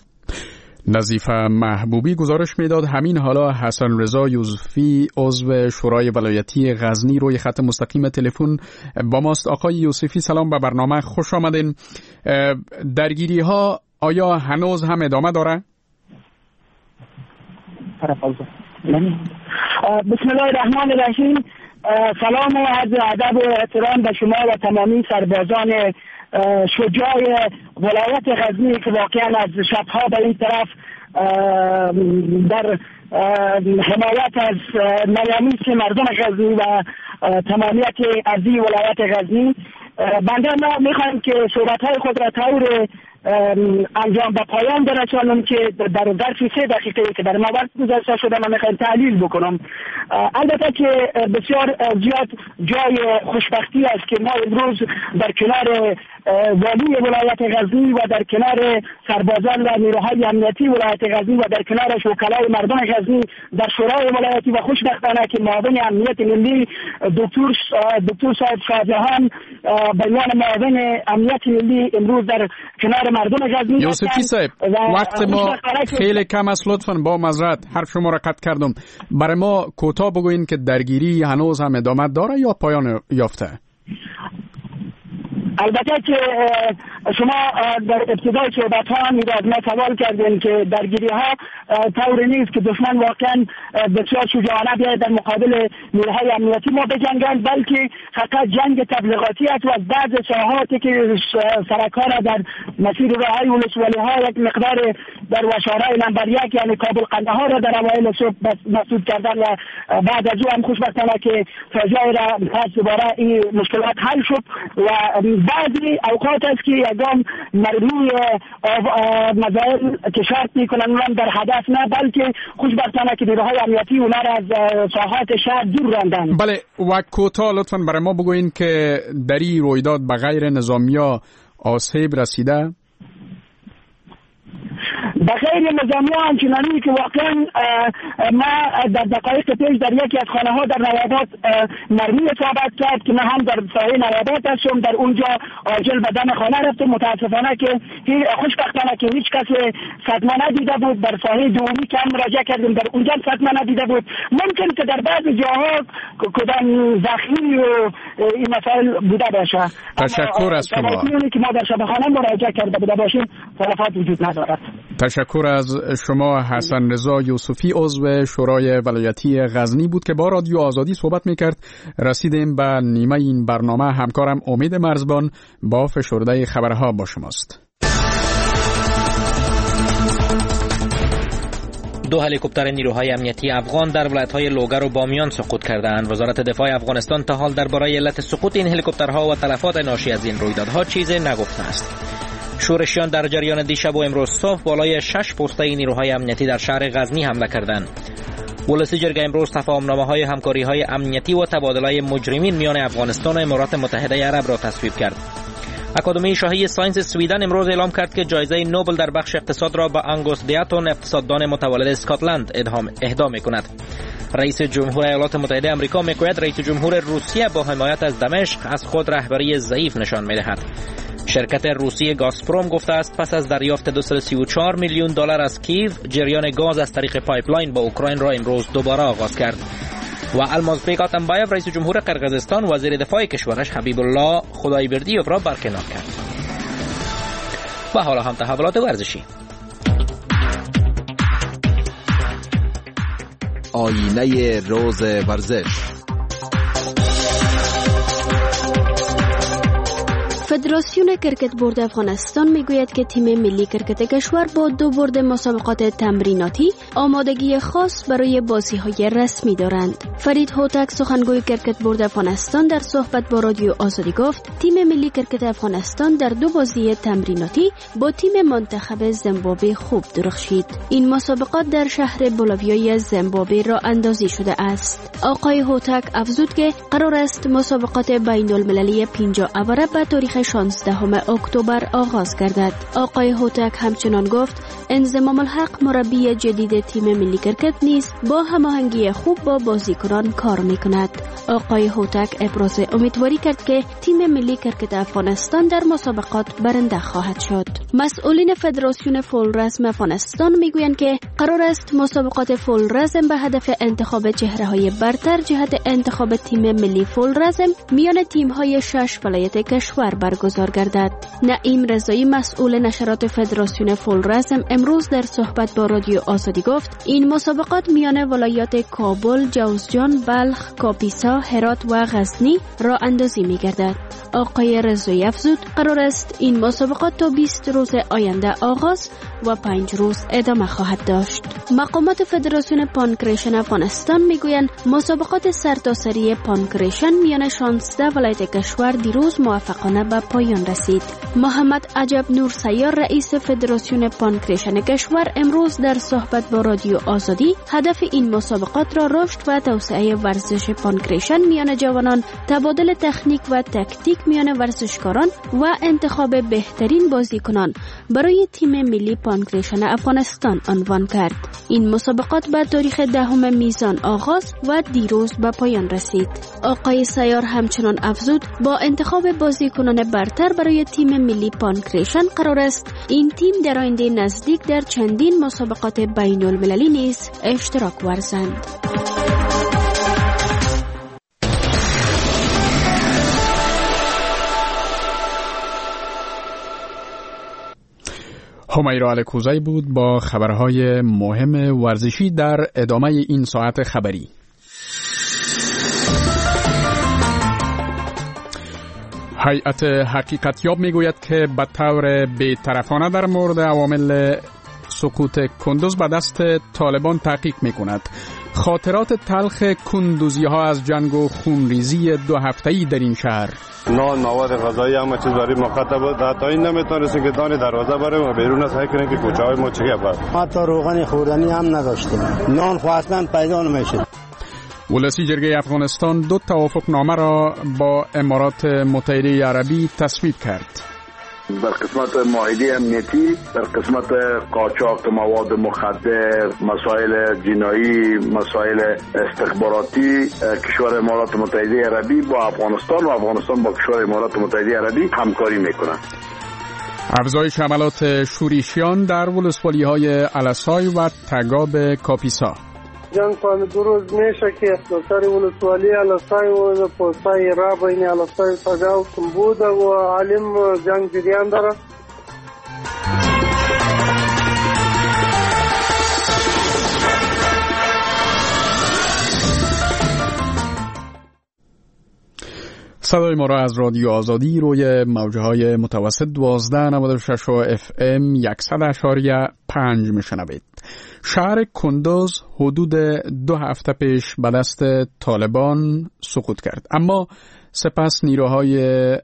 نظیفه محبوبی گزارش میداد. همین حالا حسن رضا یوسفی عضو شورای ولایتی غزنی روی خط مستقیم تلفن با ماست. آقای یوسفی سلام، به برنامه خوش آمدین. درگیری ها آیا هنوز هم ادامه داره؟ بسم الله الرحمن الرحیم. سلام و عرض ادب و احترام به شما و تمامی سربازان شجاع ولایت غزنی که واقعا از شبها به این طرف در حمایت از نیامیس مردم غزنی و تمامیت ارضی ولایت غزنی بنده ما میخوایم که صحبت‌های خود را طور انجام به پایان برسانم که در ظرف سه دقیقه که در ما وقت گذاشته شده من میخوایم تحلیل بکنم. البته که بسیار زیاد جای خوشبختی است که ما امروز در کنار والی ولایت غزنی و در کنار سربازان و نیروهای امنیتی ولایت غزنی و در کنار وکلای مردم غزنی در شورای ولایتی و خوشبختانه که معاون امنیت ملی دکتر دکتر صاحب شاهجهان به عنوان معاون امنیت ملی امروز در کنار مردم غزنی یوسفی صاحب وقت ما خیلی کم است، لطفاً با معذرت حرف شما را قطع کردم. برای ما کوتاه بگوین که درگیری هنوز هم ادامه داره یا پایان یافته؟ البته که شما در ابتدای صحبت ها می از ما سوال کردین که درگیری ها طوری نیست که دشمن واقعا بسیار شجاعانه بیاید در مقابل نیروهای امنیتی ما بجنگند، بلکه فقط جنگ تبلیغاتی است و بعض ساحاتی که سرکار در مسیر راههای ولسوالی ها یک مقدار در وشارهای نمبر یک یعنی کابل قندهار را در اوایل صبح مسدود کردن و بعد از او هم خوشبختانه که فاجعه را پس دوباره این مشکلات حل شد و بعضی اوقات است که یکم روی مسائل که شرط میکنن اونم در هدف نه، بلکه خوشبختانه که نیروهای امنیتی اونا را از ساحات شهر دور راندن. بله و کوتاه لطفاً برای ما بگوین که در این رویداد به غیر نظامیا آسیب رسیده؟ بخیر نظامی ها همچنانی که واقعا ما در دقایق پیش در یکی از خانه ها در نواباد مرمی اصابت کرد که من هم در ساحه نواباد هستم، در اونجا عاجل به دم خانه رفتم. متاسفانه که خوشبختانه که هیچ کس صدمه ندیده بود. در ساحه دومی که هم مراجعه کردیم در اونجا صدمه ندیده بود. ممکن که در بعض جاها کدام زخمی و این مسائل بوده باشه. تشکر از شما. که ما در شبخانه مراجعه کرده بوده باشیم تلفات وجود ندارد. تشکر از شما. حسن رضا یوسفی عضو شورای ولایتی غزنی بود که با رادیو آزادی صحبت میکرد. رسیدیم به نیمه این برنامه. همکارم امید مرزبان با فشرده خبرها با شماست. دو هلیکوپتر نیروهای امنیتی افغان در ولایت‌های لوگر و بامیان سقوط کردند. وزارت دفاع افغانستان تا حال درباره علت سقوط این هلیکوپترها و تلفات ناشی از این رویدادها چیزی نگفته است. شورشیان در جریان دیشب و امروز صبح بالای شش پسته نیروهای امنیتی در شهر غزنی حمله کردند. ولسی جرگه امروز تفاهمنامه‌های همکاری‌های امنیتی و تبادله مجرمین میان افغانستان و امارات متحده عرب را تصویب کرد. اکادمی شاهی ساینس سویدن امروز اعلام کرد که جایزه نوبل در بخش اقتصاد را به انگوس دیاتون اقتصاددان متولد اسکاتلند اهدا می‌کند. رئیس جمهور ایالات متحده آمریکا میگوید رئیس جمهور روسیه با حمایت از دمشق از خود رهبری ضعیف نشان می‌دهد. شرکت روسی گازپروم گفته است پس از دریافت دویست و سی و چهار میلیون دلار از کیو، جریان گاز از طریق پایپلاین با اوکراین را امروز دوباره آغاز کرد. و المازبек اتمبایف رئیس جمهور قرقیزستان وزیر دفاع کشورش حبیب الله خدایبردیوف را برکنار کرد. و حالا هم تحولات ورزشی. آینه روز ورزش. فدراسیون کرکت بورد افغانستان میگوید که تیم ملی کرکت کشور با دو برد مسابقات تمریناتی آمادگی خاص برای بازی‌های رسمی دارند. فرید هوتک سخنگوی کرکت بورد افغانستان در صحبت با رادیو آزادی گفت تیم ملی کرکت افغانستان در دو بازی تمریناتی با تیم منتخب زیمبابوه خوب درخشید. این مسابقات در شهر بولاویای زیمبابوه راه اندازی شده است. آقای هوتک افزود که قرار است مسابقات بین‌المللی پنجاه اوره به تاریخ شانزدهم اکتبر آغاز گردد. آقای هوتک همچنان گفت انضمام الحق مربی جدید تیم ملی کرکت نیز با هماهنگی خوب با بازیکنان کار میکند. آقای هوتک ابراز امیدواری کرد که تیم ملی کرکت افغانستان در مسابقات برنده خواهد شد. مسئولین فدراسیون فول رزم افغانستان میگویند که قرار است مسابقات فول رزم به هدف انتخاب چهره‌های برتر جهت انتخاب تیم ملی فول رزم میان تیم‌های شش ولایت کشور برگزار گردد. نعیم رضایی مسئول نشرات فدراسیون فول رزم امروز در صحبت با رادیو آزادی گفت این مسابقات میان ولایات کابل، جوزجان، بلخ، کاپیسا، هرات و غزنی راه اندازی می‌گردد. آقای رضایی افزود قرار است این مسابقات تا بیست روز آینده آغاز و پنج روز ادامه خواهد داشت. مقامات فدراسیون پانکریشن افغانستان میگویند مسابقات سرتاسری پانکریشن میان شانزده ولایت کشور دیروز موفقانه به پایان رسید. محمد عجب نور سیار رئیس فدراسیون پانکریشن کشور امروز در صحبت با رادیو آزادی هدف این مسابقات را رشد و توسعه ورزش پانکریشن میان جوانان، تبادل تکنیک و تاکتیک میان ورزشکاران و انتخاب بهترین بازیکنان برای تیم ملی پانکریشن افغانستان عنوان کرد. این مسابقات به تاریخ دهم میزان آغاز و دیروز به پایان رسید. آقای سیار همچنان افزود با انتخاب بازیکنان برتر برای تیم ملی پانکریشن قرار است این تیم در آینده نزدیک در چندین مسابقات بین المللی نیز اشتراک ورزند. همیرا الکوزی بود با خبرهای مهم ورزشی در ادامه این ساعت خبری. هیئت حقیقتیاب میگوید که به طور بی‌طرفانه در مورد عوامل سقوط کندوز به دست طالبان تحقیق میکند. خاطرات تلخ کندوزی ها از جنگ و خونریزی دو هفته‌ای در این شهر. نان، مواد غذایی همه چیز برای ما خطر بود. حتی این نمیتونستیم که دانی دروازه بریم و بیرون از سعی کنیم که کوچه های ما چگه بود. حتی روغن خوردنی هم نداشتیم. نان خواستن پیدا نمیشد. ولسی جرگه افغانستان دو توافق نامه را با امارات متحده عربی تصویب کرد. در قسمت معاهده امنیتی، در قسمت قاچاق مواد مخدر، مسائل جنایی، مسائل استخباراتی، کشور امارات متحده عربی با افغانستان و افغانستان با کشور امارات متحده عربی همکاری میکنند. افزایش حملات شورشیان در ولسوالی‌های الاسای و تگاب کاپیسا. جنگ پانه دو روز میشه که دفتر ولسوالی الاسای و پوستای را بین الاسای و تگاو بود و عالم جنگ جریان داره. صدای ما را از رادیو آزادی روی موجه های متوسط دوازده نود و شش و اف ام صد اشاریه پنج میشنوید. شهر کندوز حدود دو هفته پیش به دست طالبان سقوط کرد، اما سپس نیروهای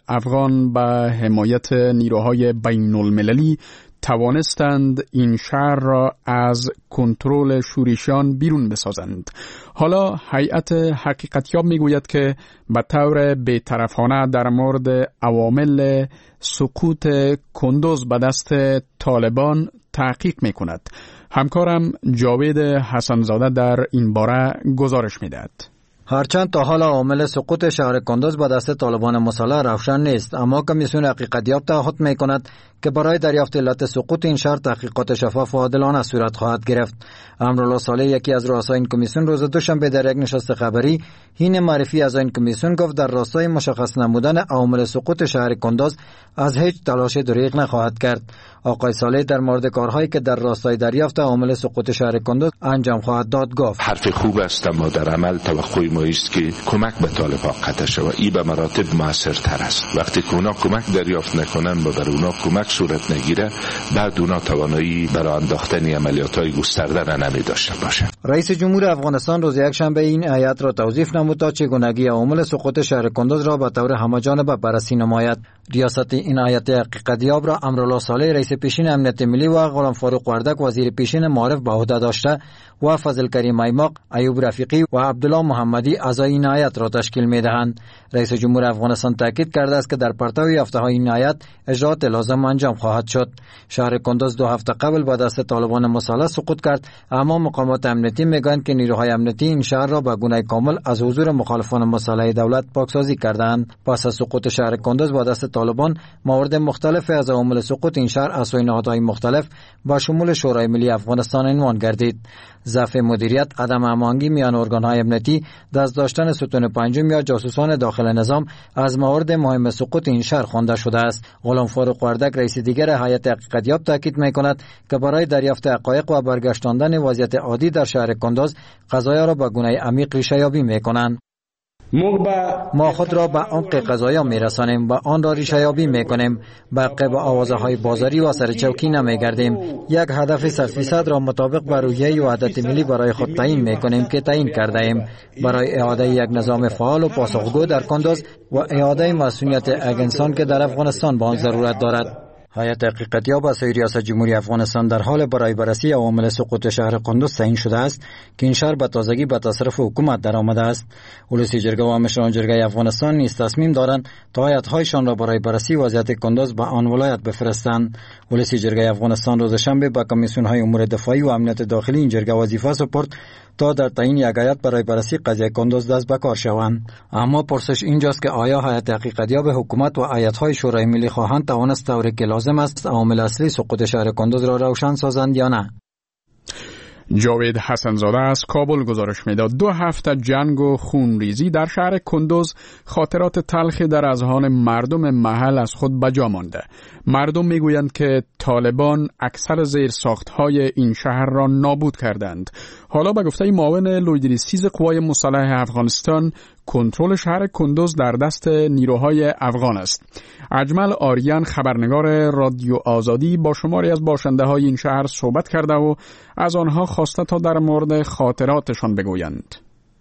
افغان به حمایت نیروهای بین المللی توانستند این شهر را از کنترل شورشیان بیرون بسازند. حالا هیئت حقیقتیاب میگوید که به طور بی‌طرفانه در مورد عوامل سقوط کندوز به دست طالبان تحقیق میکند. همکارم جاوید حسنزاده در این باره گزارش میدهد. هرچند تا حالا عامل سقوط شهر کندوز به دست طالبان مسلح روشن نیست، اما کمیسیون حقیقتیاب تعهد میکند که برای دریافت علت سقوط این شهر تحقیقات شفاف و عادلانه صورت خواهد گرفت. امرالله صالح، یکی از رؤسای این کمیسیون، روز دوشنبه در یک نشست خبری حین معرفی از این کمیسیون گفت در راستای مشخص نمودن عوامل سقوط شهر کندوز از هیچ تلاش دریغ نخواهد کرد. آقای صالح در مورد کارهایی که در راستای دریافت عوامل سقوط شهر کندوز انجام خواهد داد گفت: حرف خوب است، اما در عمل توقع ما است که کمک به طالبان قطع شود. این به مراتب موثرتر است. وقتی که اونا کمک دریافت نکنن و بر اونا کمک صورت نگیره، بعد اونا توانایی برای انداختن عملیات‌های گسترده را نمی داشته باشه. رئیس جمهور افغانستان روز یکشنبه این هیئت را توصیف نمود تا چگونگی عوامل سقوط شهر کندوز را به طور همه‌جانبه بررسی نماید. ریاست این هیئت حقیقتیاب را امرالله صالح، رئیس پیشین امنیت ملی، و غلام فاروق وردک، وزیر پیشین معارف، به عهده داشته و فضل کریم ایماق، ایوب رفیقی و عبدالله محمدی اعضای این هیئت را تشکیل می‌دهند. رئیس جمهور افغانستان تاکید کرده است که در پرتو یافته‌های این هیئت اجراءات لازم انجام خواهد شد. شهر کندوز دو هفته قبل به دست طالبان مسلح سقوط کرد، اما مقامات امنیتی میگویند که نیروهای امنیتی این شهر را به گونه کامل از حضور مخالفان مسلح دولت پاکسازی کردند. پس از سقوط شهر کندوز به دست طالبان، موارد مختلف از عوامل سقوط این شهر از سوی نهادهای مختلف با شمول شورای ملی افغانستان عنوان گردید. ضعف مدیریت، عدم هماهنگی میان ارگان‌های امنیتی، دست داشتن ستون پنجم یا جاسوسان داخل نظام از موارد مهم سقوط این شهر خوانده شده است. غلام فاروق وردک، رئیس دیگر هیئت حقیقتیاب، تاکید می‌کند که برای دریافت حقایق و برگشتاندن وضعیت عادی در شهر کندوز، قضایا را به گونه عمیق ریشه‌یابی می‌کنند. ما خود را به عمق قضایا میرسانیم و آن را ریشه‌یابی میکنیم. به عقب آوازهای بازاری و سرچوکی نمیگردیم. یک هدف صد درصد را مطابق با روحیه وحدت ملی برای خود تعیین میکنیم که تعیین کرده ایم برای اعاده یک نظام فعال و پاسخگو در کندوز و اعاده مسئولیت یک انسان که در افغانستان به آن ضرورت دارد. هیئت حقیقتیاب از ریاست جمهوری افغانستان در حال برای بررسی عوامل سقوط شهر قندوز تعیین شده است که این شهر به تازگی به تصرف حکومت درآمده است. ولسی جرگه و مشران جرگه افغانستان نیز تصمیم دارند تا هیئت‌هایشان را برای بررسی وضعیت قندوز به آن ولایت بفرستند. ولسی جرگه افغانستان روز شنبه به کمیسیون‌های امور دفاعی و امنیت داخلی این جرگه وظیفه سپرد تا در تعیین یک هیئت برای بررسی قضیه قندوز دست به کار شوند. اما پرسش اینجاست که آیا هیئت حقیقتیاب حکومت و هیئت‌های شورای ملی خواهند توانست طوری که لازم است عوامل اصلی سقوط شهر قندوز را روشن سازند یا نه؟ جاوید حسنزاده از کابل گزارش میداد. دو هفته جنگ و خونریزی در شهر قندوز خاطرات تلخی در اذهان مردم محل از خود بجا مانده. مردم میگویند که طالبان اکثر زیرساخت‌های این شهر را نابود کردند. حالا به گفته معاون لویدریسیز قوای مسلح افغانستان کنترل شهر قندوز در دست نیروهای افغان است. اجمل آریان خبرنگار رادیو آزادی با شماری از باشنده‌های این شهر صحبت کرده و از آنها خواسته تا در مورد خاطراتشان بگویند.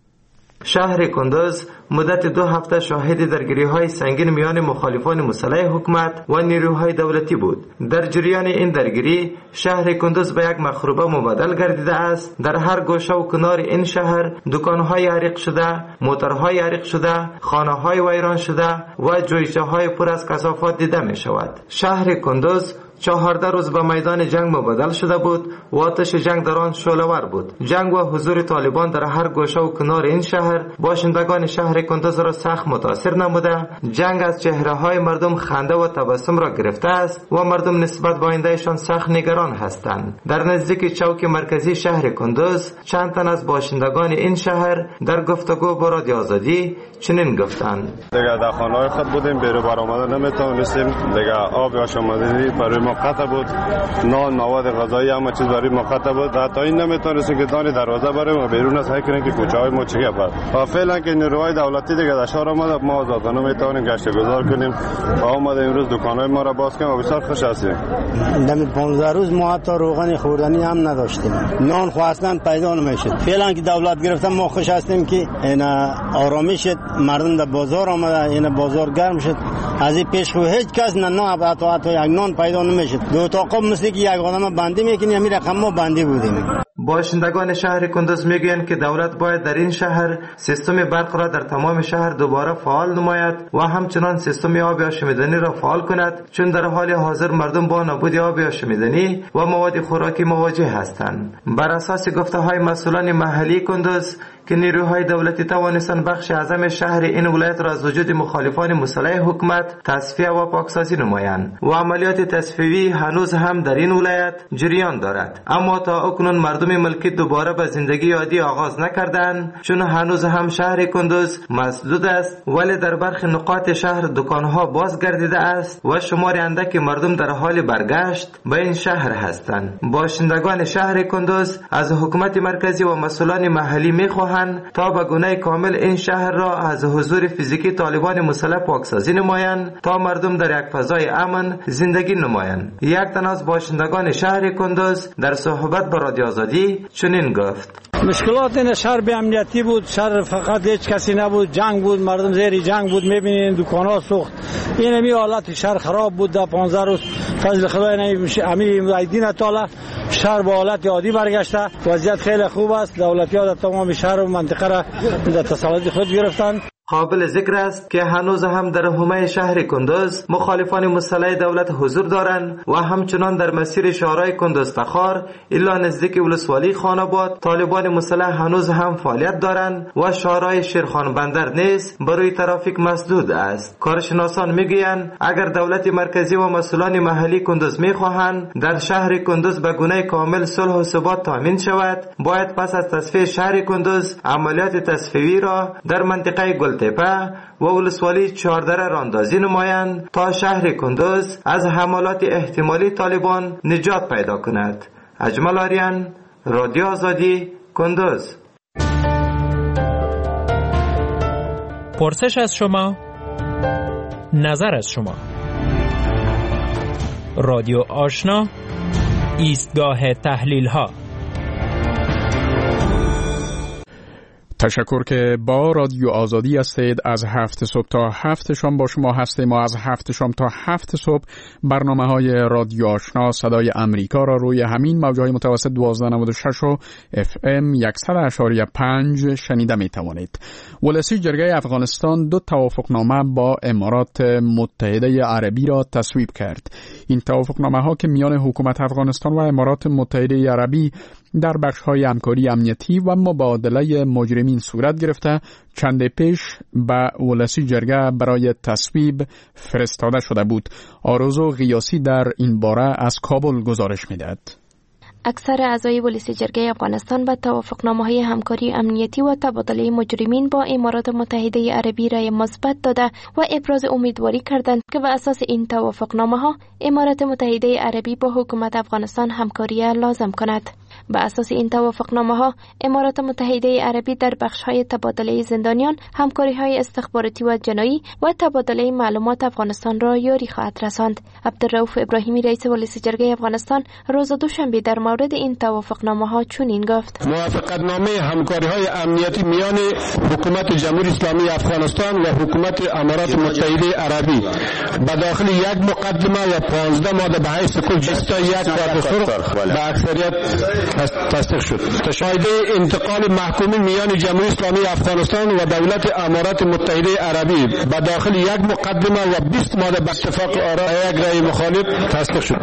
شهر قندوز مدت دو هفته شاهد درگیری‌های سنگین میان مخالفان مسلح حکومت و نیروهای دولتی بود. در جریان این درگیری شهر قندوز به یک مخروبه مبدل گردیده است. در هر گوشه و کنار این شهر دکان‌های حریق شده، موتورهای حریق شده، خانه‌های ویران شده و جویچه‌های پر از کثافات دیده می‌شود. شهر قندوز چهارده روز به میدان جنگ مبدل شده بود و آتش جنگ در آن شعله‌ور بود. جنگ و حضور طالبان در هر گوشه و کنار این شهر باشندگان شهر قندوز را سخت متاثر نموده. جنگ از چهره‌های مردم خنده و تبسم را گرفته است و مردم نسبت به آیندهشان سخت نگران هستند. در نزدیک چوک مرکزی شهر قندوز چند تن از باشندگان این شهر در گفتگو با رادیو آزادی چنین گفتند: دیگه در خانه‌های خود بودیم، بیرون برآمده نمیتونستیم، دیگه آب آشامیدنی برای ما قطع بود، نان مواد غذایی همه چیز برای ما قطع بود. حتی این نمیتونستیم که دانی دروازه بریم و بیرون از هی کنیم که کوچه‌های ما چیه بود. و فعلا که نیروهای دولتی دیگه در شهر آمده، ما آزادانه میتونیم گشت گذار کنیم و اومده امروز دکان‌های ما را باز کنیم و بسیار خوش هستیم. دم پانزده روز ما حتی روغن خوردنی هم نداشتیم، نان خواستن پیدا نمیشد. فعلا که دولت گرفته ما خوش هستیم که این آرامی شد، مردم در بازار آمده، این بازار گرم شد. از این پیش خو هیچ کس نه نه حتی حتی یک نان پیدا نمیشد. دو تا قوم مثل که یک آدم بندی میکنی، همین رقم ما بندی بودیم. باشندگان شهر قندوز میگویند که دولت باید در این شهر سیستم برق را در تمام شهر دوباره فعال نماید و همچنان سیستم آب آشامیدنی را فعال کند، چون در حال حاضر مردم با نابودی آب آشامیدنی و مواد خوراکی مواجه هستند. بر اساس گفته‌های مسئولان محلی قندوز که نیروهای دولتی توانستند بخش اعظم شهر این ولایت را از وجود مخالفان مسلح حکومت تصفیه و پاکسازی نمایند و عملیات تصفیوی هنوز هم در این ولایت جریان دارد، اما تا اکنون مردم ملکی دوباره به زندگی عادی آغاز نکردند، چون هنوز هم شهر قندوز مسدود است، ولی در برخی نقاط شهر دکانها باز گردیده است و شمار اندک مردم در حال برگشت به این شهر هستند. باشندگان شهر قندوز از حکومت مرکزی و مسئولان محلی می‌خواهند تا به گونه کامل این شهر را از حضور فیزیکی طالبان مسلح پاکسازی نمایند تا مردم در یک فضای امن زندگی نمایند. یک تن از باشندگان شهر قندوز در صحبت با رادیو آزادی چنین گفت: مشکلات این شهر به امنیتی بود، شهر فقط هیچ کسی نبود، جنگ بود، مردم زیر جنگ بود، میبینین دکان‌ها سوخت. این همی حالت شهر خراب بود. در پانزده روز فضل خدا نمی ایدین تعالی شهر با حالت عادی برگشته، وضعیت خیلی خوب است. دولتی‌ها در تمام شهر و منطقه را در تسلط خود گرفتند. قابل ذکر است که هنوز هم در حومه شهر قندوز مخالفان مسلح دولت حضور دارند و همچنان در مسیر شهرهای قندوز تخار الا نزدیک ولسوالی خاناباد طالبان مسلح هنوز هم فعالیت دارند و شهرهای شیرخان بندر نیز بروی ترافیک مسدود است. کارشناسان میگویند اگر دولت مرکزی و مسئولان محلی قندوز میخواهند در شهر قندوز به گونه کامل صلح و ثبات تامین شود، باید پس از تصفیه شهر قندوز عملیات تصفیوی را در منطقه گلتپه و ولسوالی چهاردره راندازی نمایند تا شهر قندوز از حملات احتمالی طالبان نجات پیدا کند. اجمل آریان، رادیو آزادی، قندوز. پرسش از شما، نظر از شما. رادیو آشنا، ایستگاه تحلیل ها. تشکر که با رادیو آزادی هستید. از هفت صبح تا هفت شام با شما هستیم. ما از هفت شام تا هفت صبح برنامه های رادیو آشنا صدای امریکا را روی همین موجهای متوسط دوازده نود و شش و اف ام صد و پنج شنیده می توانید. ولسی جرگه افغانستان دو توافقنامه با امارات متحده عربی را تصویب کرد. این توافقنامه ها که میان حکومت افغانستان و امارات متحده عربی در بخش‌های همکاری امنیتی و مبادله مجرمین صورت گرفته چند پیش به ولسی جرگه برای تصویب فرستاده شده بود. آرزو غیاسی در این باره از کابل گزارش می‌دهد. اکثر اعضای ولسی جرگه افغانستان به توافقنامه‌های همکاری امنیتی و تبادله مجرمین با امارات متحده عربی رأی مثبت داده و ابراز امیدواری کردند که بر اساس این توافقنامه‌ها امارات متحده عربی با حکومت افغانستان همکاری لازم کند. بر اساس این توافقنامه‌ها امارات متحده عربی در بخش‌های تبادله زندانیان، همکاری‌های استخباراتی و جنایی و تبادله معلومات افغانستان را یاری خواهد رساند. عبدالرؤوف ابراهیمی رئیس ولسی جرگه افغانستان روز دوشنبه در مورد این توافقنامه‌ها چنین گفت: موافقتنامه همکاری‌های امنیتی میان حکومت جمهوری اسلامی افغانستان و حکومت امارات متحده عربی به داخل یک مقدمه و پانزده ماده به حیث کل بیست و یک دستور به اکثریت تصدیق شد. تشاهده انتقال محکومین میان جمهوری اسلامی افغانستان و دولت امارات متحده عربی به داخل یک مقدمه و بیست ماده به اتفاق آرا یک رأی مخالف تصدیق شد.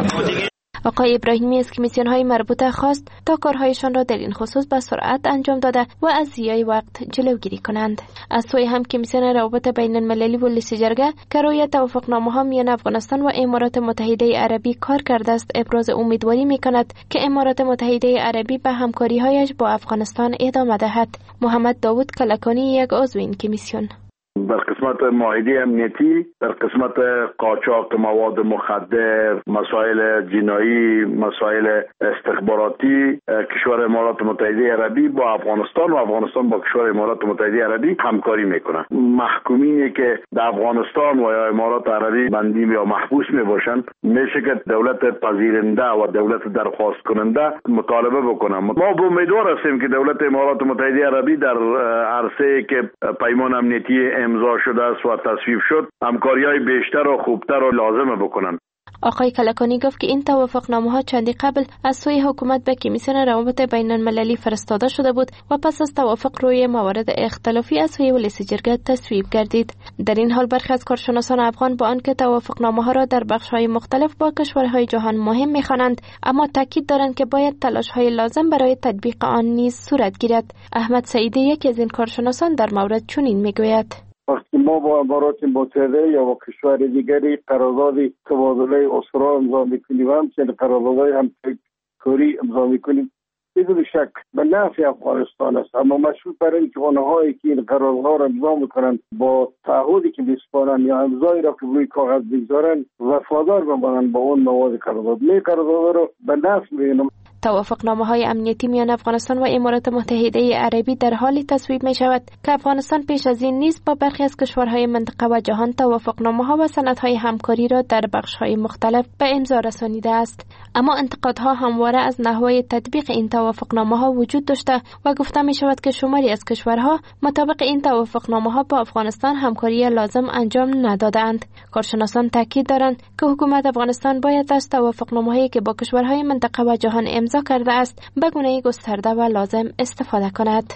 آقای ابراهیمی از کمیسیون‌های مربوطه خواست تا کارهایشان را در این خصوص به سرعت انجام داده و از ضیاع وقت جلوگیری کنند. از سوی هم کمیسیون روابط بین المللی ولسی جرگه که روی توافقنامه‌ها میان افغانستان و امارات متحده عربی کار کرده است ابراز امیدواری می‌کند که امارات متحده عربی به همکاری‌هایش با افغانستان ادامه دهد. محمد داوود کلکانی یک عضو این کمیسیون: در قسمت معاهده امنیتی، در قسمت قاچاق مواد مخدر، مسائل جنایی، مسائل استخباراتی، کشور امارات متحده عربی با افغانستان و افغانستان با کشور امارات متحده عربی همکاری میکنن. محکومینی که در افغانستان و یا امارات عربی بندی یا محبوس میباشند میشه که دولت پذیرنده و دولت درخواست کننده مطالبه بکنن. ما با امیدوار هستیم که دولت امارات متحده عربی در عرصه که پیمان امنیتی امضا شده است و تصویب شد همکاری‌های بیشتر و خوبتر و لازمه بکنن. آقای کلکانی گفت که این توافقنامه‌ها چندی قبل از سوی حکومت به کمیسیون روابط بین المللی فرستاده شده بود و پس از توافق روی موارد اختلافی از سوی ولسی جرگه تصویب گردید. در این حال برخی از کارشناسان افغان با آنکه توافقنامه‌ها را در بخش‌های مختلف با کشورهای جهان مهم می‌خوانند، اما تاکید دارند که باید تلاش‌های لازم برای تطبیق آن نیز صورت گیرد. احمد سعیدی یکی از این کارشناسان در مورد چنین می‌گوید: وقتی ما با امارات متحده یا با کشور دیگری قرارداد تبادله اسرا امضا میکنیم و همچنین قراردادهای همکاری امضا میکنیم بدون شک به نفع افغانستان است، اما مشروط بر اینکه آنهایی که این قراردادها را امضا میکنند با تعهدی که میسپارند یا امضایی را که روی کاغذ بگذارند وفادار بمانند با اون مواد قرارداد. می قرارداد را به نفع میبینم. توافقنامه‌های امنیتی میان افغانستان و امارات متحده عربی در حالی تصویب می شود که افغانستان پیش از این نیز با برخی از کشورهای منطقه و جهان توافقنامه‌ها و سندهای همکاری را در بخش‌های مختلف به امضا رسانیده است. اما انتقادها همواره از نحوه تطبیق این توافقنامه‌ها وجود داشته و گفته می شود که شماری از کشورها مطابق این توافقنامه‌ها با افغانستان همکاری لازم انجام ندادند. کارشناسان تاکید دارند که حکومت افغانستان باید از توافقنامه‌هایی که با کشورهای منطقه و جهان امضا کرده است به گونه‌ای گسترده و لازم استفاده کند.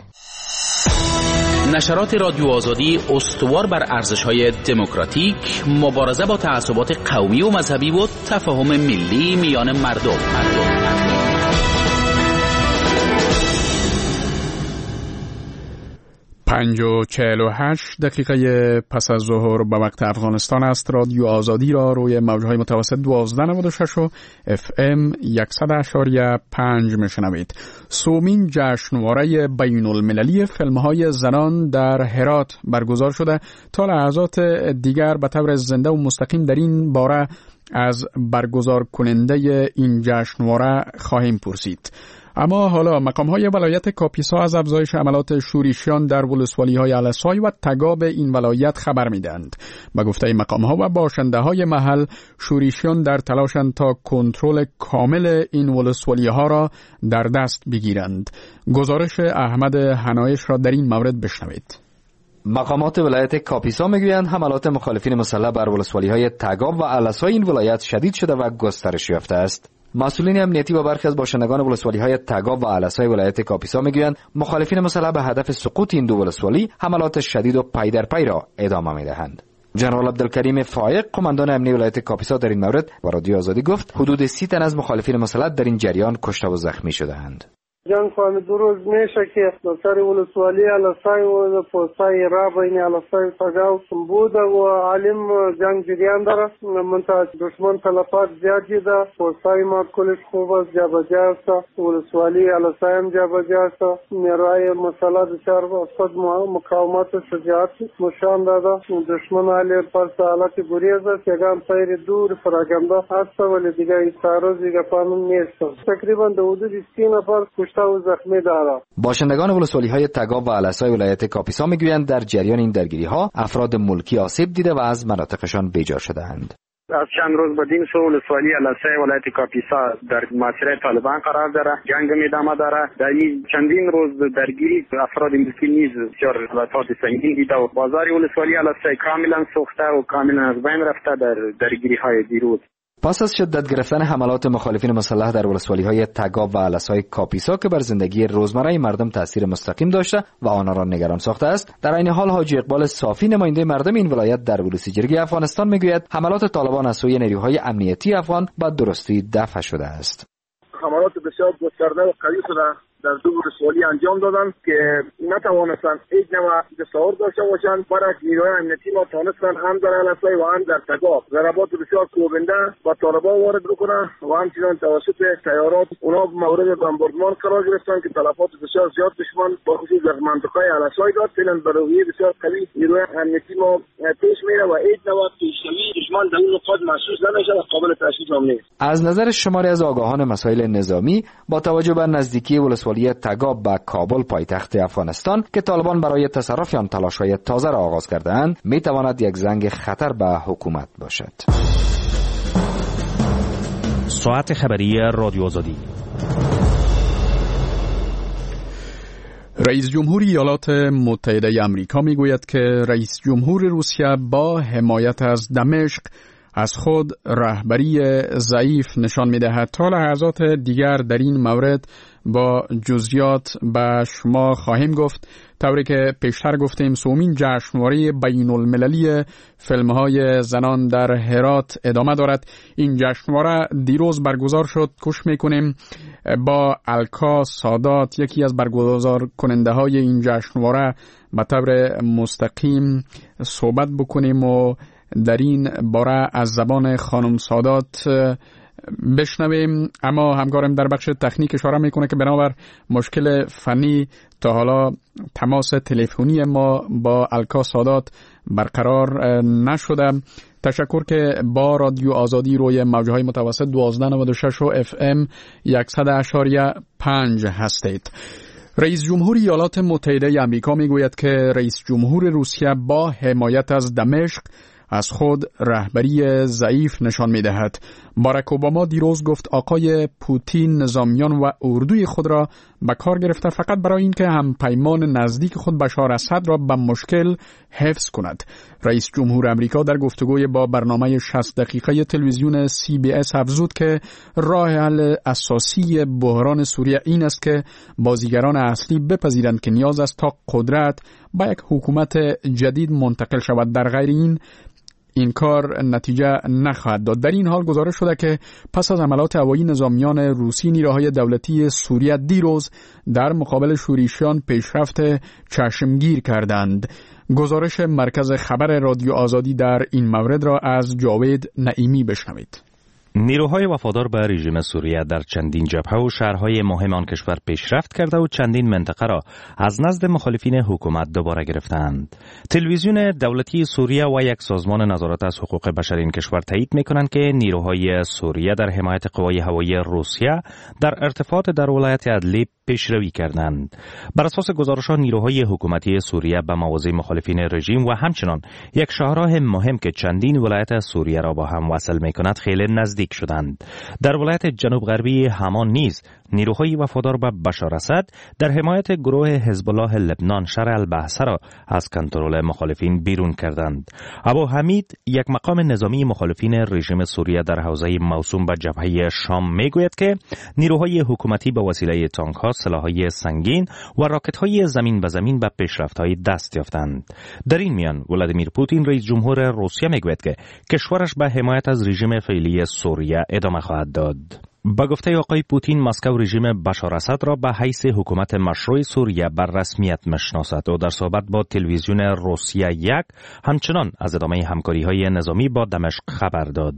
نشرات رادیو آزادی استوار بر ارزش‌های دموکراتیک، مبارزه با تعصبات قومی و مذهبی و تفاهم ملی میان مردم. مردم. پنج و چهل و هشت دقیقه پس از ظهر به وقت افغانستان است. رادیو آزادی را روی موجهای متوسط دوازده نود و شش و اف ام صد و پنج میشنوید. سومین جشنواره بین المللی فیلم های زنان در هرات برگزار شده. تا لحظات دیگر به طور زنده و مستقیم در این باره از برگزار کننده این جشنواره خواهیم پرسید. اما حالا مقام‌های ولایت کاپیسا از افزایش عملات شورشیان در ولسوالی‌های الاسای و تگاب این ولایت خبر می‌دهند. به گفته مقام‌ها و باشنده‌های محل، شورشیان در تلاشند تا کنترل کامل این ولسوالی‌ها را در دست بگیرند. گزارش احمد حنایش را در این مورد بشنوید. مقامات ولایت کاپیسا میگویند حملات مخالفین مسلح بر ولسوالی‌های تگاب و الاسای این ولایت شدید شده و گسترش یافته است. مسئولین امنیتی و برخی از باشندگان ولسوالی‌های تگاب و الاسای ولایت کاپیسا میگویند مخالفین مسلح به هدف سقوط این دو ولسوالی حملات شدید و پی در پی را ادامه میدهند. جنرال عبدالکریم فایق، قماندان امنی ولایت کاپیسا، در این مورد با رادیو آزادی گفت حدود سی تن از مخالفین مسلح در این جریان کشته و زخمی شده‌اند. جنگ فهمی دو روز میشه که دفتر ولسوالی الاسای و پوستای را بین الاسای تگاو بوده و عالم جنگ جریان داره. منتها دشمن تلفات زیاد دیده. پوستای ما کلش خوب است، جابجا است. ولسوالی الاسای هم جابجا است. نیروهای مسلح دچار افتاد مقاومت شجاعت نشان داده. دشمن علی پرس حالت گریز است. یگان سایر دور فراگنده است ولی دیگه ایستاروز دیگه پانون نیست. تقریبا در حدود سی نفر باشندگان ولسوالی‌های تگاب و الاسای ولایت کاپیسا میگویند در جریان این درگیری‌ها افراد ملکی آسیب دیده و از مناطقشان بیجار شده‌اند. از چند روز بدین سو ولسوالی الاسای ولایت کاپیسا در محاصره طالبان قرار داره. جنگ ادامه داره. در این چندین روز درگیری افراد ملکی نیز بسیار حالات سنگین دیده و بازار ولسوالی الاسای کاملا سوخته و کاملا از بین رفته در درگیری‌های دیروز. پس از شدت گرفتن حملات مخالفین مسلح در ولسوالی‌های تگاب و الاسای کاپیسا که بر زندگی روزمره مردم تاثیر مستقیم داشته و آنها را نگران ساخته است، در عین حال حاجی اقبال صافی، نماینده مردم این ولایت در بلوچستان افغانستان، میگوید حملات طالبان از سوی نیروهای امنیتی افغان به درستی دفع شده است. حملات بسیار گسترده و قوی شده در دو ولسوالی انجام دادن که نتوانستند هیچ نوع تصور داشته باشند. برای نیروهای امنیتی ما توانستند هم در الاسای و هم در تگاب ضربات بسیار کوبنده و طالبان وارد بکنند و همچنین توسط طیارات اونا مورد بمباردمان قرار گرفتند که تلفات بسیار زیاد دشمن با خصوص در منطقه الاسای داد. فعلا به رویه بسیار قوی نیروهای امنیتی ما پیش میره و هیچ نوع پیشروی دشمن در این نقاط محسوس نمیشه و قابل تشخیص هم نیست. از نظر شماری از آگاهان مسائل نظامی، با توجه به نزدیکی ولسوالی تگاب به کابل پایتخت افغانستان که طالبان برای تصرف آن تلاش‌های تازه را آغاز کرده‌اند، می‌تواند یک زنگ خطر به حکومت باشد. ساعت خبری رادیو آزادی. رئیس جمهور ایالات متحده آمریکا میگوید که رئیس جمهور روسیه با حمایت از دمشق از خود رهبری ضعیف نشان می‌دهد. تا لحظات دیگر در این مورد با جزئیات به شما خواهیم گفت. طوری که پیشتر گفتیم، سومین جشنواره بین المللی فیلم‌های زنان در هرات ادامه دارد. این جشنواره دیروز برگزار شد. کوشش می‌کنیم با الکا سادات، یکی از برگزار کننده های این جشنواره، به طور مستقیم صحبت بکنیم و در این باره از زبان خانم سادات بشنویم. اما همکارم در بخش تکنیک اشاره میکنه که بنابر مشکل فنی تا حالا تماس تلفنی ما با الکا سادات برقرار نشده. تشکر که با رادیو آزادی روی موجهای متوسط دوازده نود و شش و اف ام صد و پنج هستید. رئیس جمهور ایالات متحده آمریکا میگوید که رئیس جمهور روسیه با حمایت از دمشق از خود رهبری ضعیف نشان می‌دهد. باراک اوباما دیروز گفت آقای پوتین نظامیان و اردوی خود را به کار گرفته فقط برای اینکه هم پیمان نزدیک خود بشار اسد را به مشکل حفظ کند. رئیس جمهور آمریکا در گفتگوی با برنامه شصت دقیقه تلویزیون سی بی اس افزود که راه حل اساسی بحران سوریه این است که بازیگران اصلی بپذیرند که نیاز است تا قدرت با یک حکومت جدید منتقل شود. در غیر این این کار نتیجه نخواهد داد. در این حال گزارش شده که پس از حملات هوایی نظامیان روسی، نیروهای دولتی سوریه دیروز در مقابل شورشیان پیشرفت چشمگیر کردند. گزارش مرکز خبر رادیو آزادی در این مورد را از جاوید نعیمی بشنوید. نیروهای وفادار به رژیم سوریه در چندین جبهه و شهرهای مهم آن کشور پیشرفت کرده و چندین منطقه را از نزد مخالفین حکومت دوباره گرفتند. تلویزیون دولتی سوریه و یک سازمان نظارت از حقوق بشر این کشور تایید می‌کنند که نیروهای سوریه در حمایت قوای هوایی روسیه در ارتفاعات در ولایت ادلیب پیشروی کردند. بر اساس گزارش‌ها نیروهای حکومتی سوریه به مواضع مخالفین رژیم و همچنان یک شاهراه مهم که چندین ولایت سوریه را با هم وصل می‌کند خیلی نزدیک شدند. در ولایت جنوب غربی همان نیز نیروهای وفادار به بشار اسد در حمایت گروه حزب الله لبنان شرع البحث را از کنترل مخالفین بیرون کردند. ابو حمید یک مقام نظامی مخالفین رژیم سوریه در حوزه موسوم به جبهه شام میگوید که نیروهای حکومتی به وسیله تانک‌ها، سلاح‌های سنگین و راکت‌های زمین به زمین به پیشرفت‌های دست یافتند. در این میان ولادیمیر پوتین رئیس جمهور روسیه میگوید که کشورش به حمایت از رژیم فعلی سوریه ادامه خواهد داد. با گفته آقای پوتین، مسکو رژیم بشار اسد را به حیث حکومت مشروع سوریه بر رسمیت میشناسد و در صحبت با تلویزیون روسیه یک همچنان از ادامه همکاری‌های نظامی با دمشق خبر داد.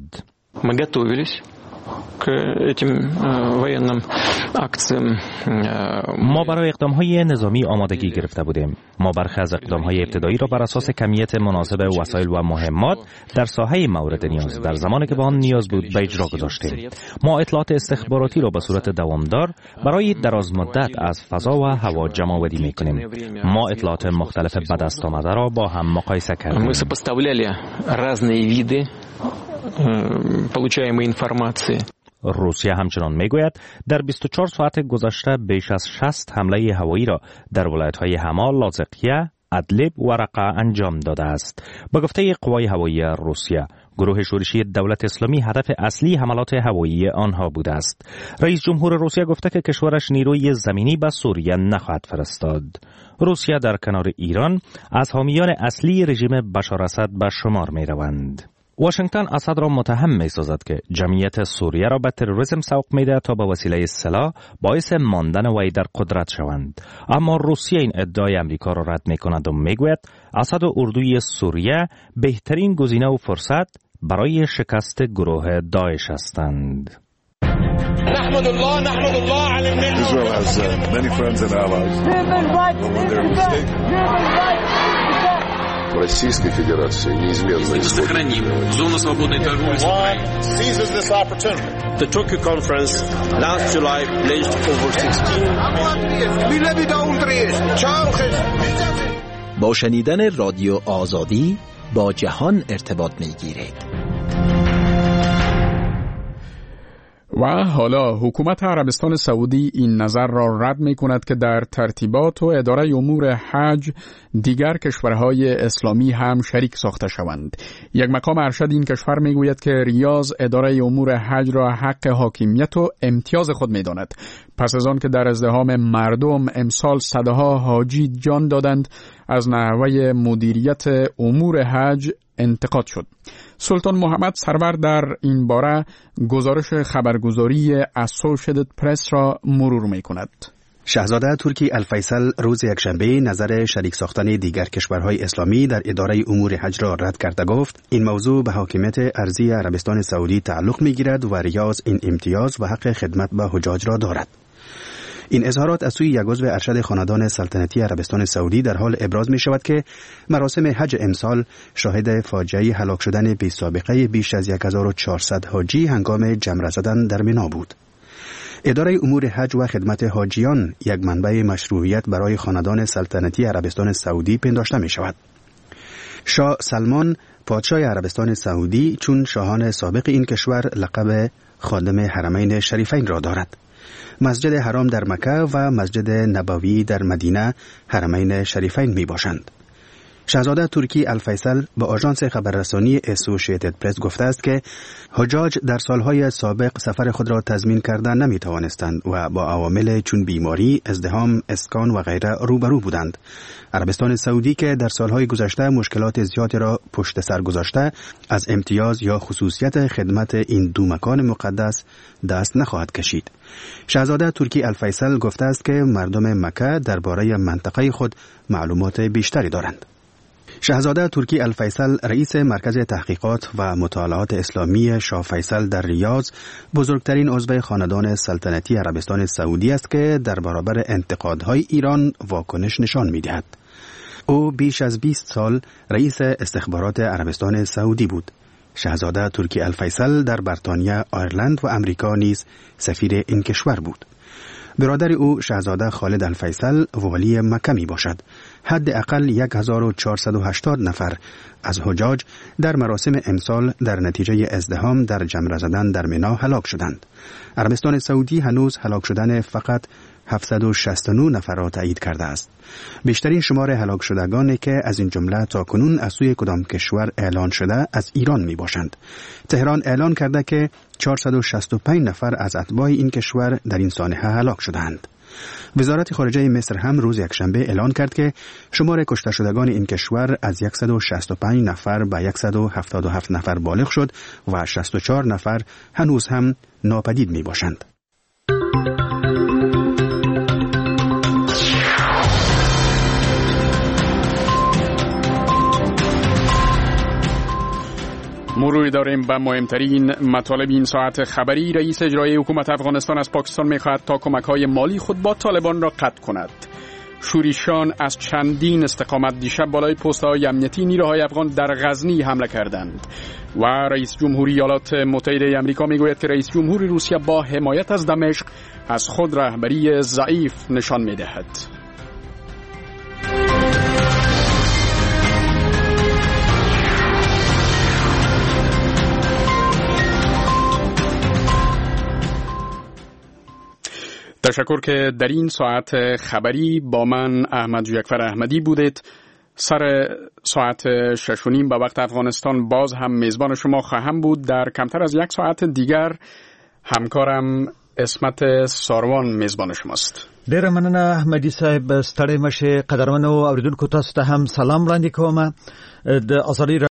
ما برای اقدام‌های نظامی آمادگی گرفته بودیم. ما برخی از اقدام‌های ابتدایی را بر اساس کمیت مناسب وسایل و مهمات در ساحه مورد نیاز در زمانی که به آن نیاز بود به اجرا گذاشتیم. ما اطلاعات استخباراتی را به صورت دوامدار برای دراز مدت از فضا و هوا جمع‌آوری می‌کنیم. ما اطلاعات مختلف به دست آمده را با هم مقایسه کردیم. روسیه همچنان میگوید در بیست و چهار ساعت گذشته بیش از شصت حمله هوایی را در ولایت‌های حما، لاذقیه، ادلیب و رقه انجام داده است. با گفته قوای هوایی روسیه، گروه شورشی دولت اسلامی هدف اصلی حملات هوایی آنها بوده است. رئیس جمهور روسیه گفته که کشورش نیروی زمینی به سوریه نخواهد فرستاد. روسیه در کنار ایران از حامیان اصلی رژیم بشار اسد به شمار می‌روند. واشنگتن اسد را متهم می‌سازد که جمعیت سوریه را به تروریسم سوق می‌دهد تا به وسیله سلاح باعث ماندن وی در قدرت شوند. اما روسیه این ادعای امریکا را رد می‌کند و می‌گوید اسد و اردوی سوریه بهترین گزینه و فرصت برای شکست گروه داعش هستند. نحمد الله نحمد الله علی الملل. Israel has uh, many friends and allies. When they're mistaken. Российской Федерации неизменно сохраним зону свободной торговли с Украиной. Seizes this opportunity. The Tokyo conference last July pledged over sixteen با شنیدن رادیو آزادی با جهان ارتباط می‌گیرید. و حالا حکومت عربستان سعودی این نظر را رد می کند که در ترتیبات و اداره امور حج دیگر کشورهای اسلامی هم شریک ساخته شوند. یک مقام ارشد این کشور می گوید که ریاض اداره امور حج را حق حاکمیت و امتیاز خود می داند. پس از آن که در ازدحام مردم امسال صدها حاجی جان دادند، از نحوه مدیریت امور حج انتقاد شد. سلطان محمد سرور در این باره گزارش خبرگزاری اسوشیتد پرس را مرور می کند. شاهزاده ترکی الفیصل روز یکشنبه نظر شریک ساختن دیگر کشورهای اسلامی در اداره امور حج را رد کرده گفت این موضوع به حاکمیت ارضی عربستان سعودی تعلق می گیرد و ریاض این امتیاز و حق خدمت به حجاج را دارد. این اظهارات از سوی یک عضو ارشد خاندان سلطنتی عربستان سعودی در حال ابراز می شود که مراسم حج امسال شاهد فاجعه هلاک شدن بی سابقه بیش از هزار و چهارصد حاجی هنگام جمره زدن در مینا بود. اداره امور حج و خدمت حاجیان یک منبع مشروعیت برای خاندان سلطنتی عربستان سعودی پنداشته می شود. شاه سلمان پادشاه عربستان سعودی چون شاهان سابق این کشور لقب خادم حرمین شریفین را دارد. مسجد حرام در مکه و مسجد نبوی در مدینه حرمین شریفین می باشند. شاهزاده ترکی الفیصل به آژانس خبررسانی اسوشیتد پرس گفته است که حجاج در سالهای سابق سفر خود را تضمین کردن نمی توانستند و با عوامل چون بیماری، ازدحام، اسکان و غیره روبرو بودند. عربستان سعودی که در سالهای گذشته مشکلات زیادی را پشت سر گذاشته، از امتیاز یا خصوصیت خدمت این دو مکان مقدس دست نخواهد کشید. شاهزاده ترکی الفیصل گفته است که مردم مکه درباره منطقه خود معلومات بیشتری دارند. شاهزاده ترکی الفیصل رئیس مرکز تحقیقات و مطالعات اسلامی شاه فیصل در ریاض بزرگترین عضو خاندان سلطنتی عربستان سعودی است که در برابر انتقادهای ایران واکنش نشان می‌دهد. او بیش از بیست سال رئیس استخبارات عربستان سعودی بود. شاهزاده ترکی الفیصل در بریتانیا، آیرلند و امریکا نیز سفیر این کشور بود. برادر او شاهزاده خالد الفیصل والی مکه می باشد. حداقل هزار و چهارصد و هشتاد نفر از حجاج در مراسم امسال در نتیجه ازدحام در جمره زدن در منا هلاک شدند. عربستان سعودی هنوز هلاک شدن فقط هفتصد و شصت و نه نفر را تایید کرده است. بیشترین شمار هلاک شدگانی که از این جمله تا کنون از سوی کدام کشور اعلان شده از ایران می باشند. تهران اعلان کرده که چهارصد و شصت و پنج نفر از اتباع این کشور در این سانحه هلاک شدند. وزارت خارجه مصر هم روز یکشنبه اعلان کرد که شمار کشته شدگان این کشور از صد و شصت و پنج نفر به صد و هفتاد و هفت نفر بالغ شد و شصت و چهار نفر هنوز هم ناپدید می باشند. مروری داریم به مهمترین مطالب این ساعت خبری. رئیس اجرایی حکومت افغانستان از پاکستان می‌خواهد تا کمک‌های مالی خود با طالبان را قطع کند. شوریشان از چندین استقامت دیشب بالای پست‌های امنیتی نیروهای افغان در غزنی حمله کردند و رئیس جمهوری ایالات متحده آمریکا میگوید که رئیس جمهوری روسیه با حمایت از دمشق از خود رهبری ضعیف نشان می‌دهد. تشکر که در این ساعت خبری با من احمد جویکفر احمدی بودید. سر ساعت شش و نیم به وقت افغانستان باز هم میزبان شما خواهم بود. در کمتر از یک ساعت دیگر همکارم اسمت ساروان میزبان شماست. ډیره مننه احمدی صاحب. ستړی مشه. قدرمنو اوریدونکو تاسو ته هم سلام وړاندې کوم. د ازادي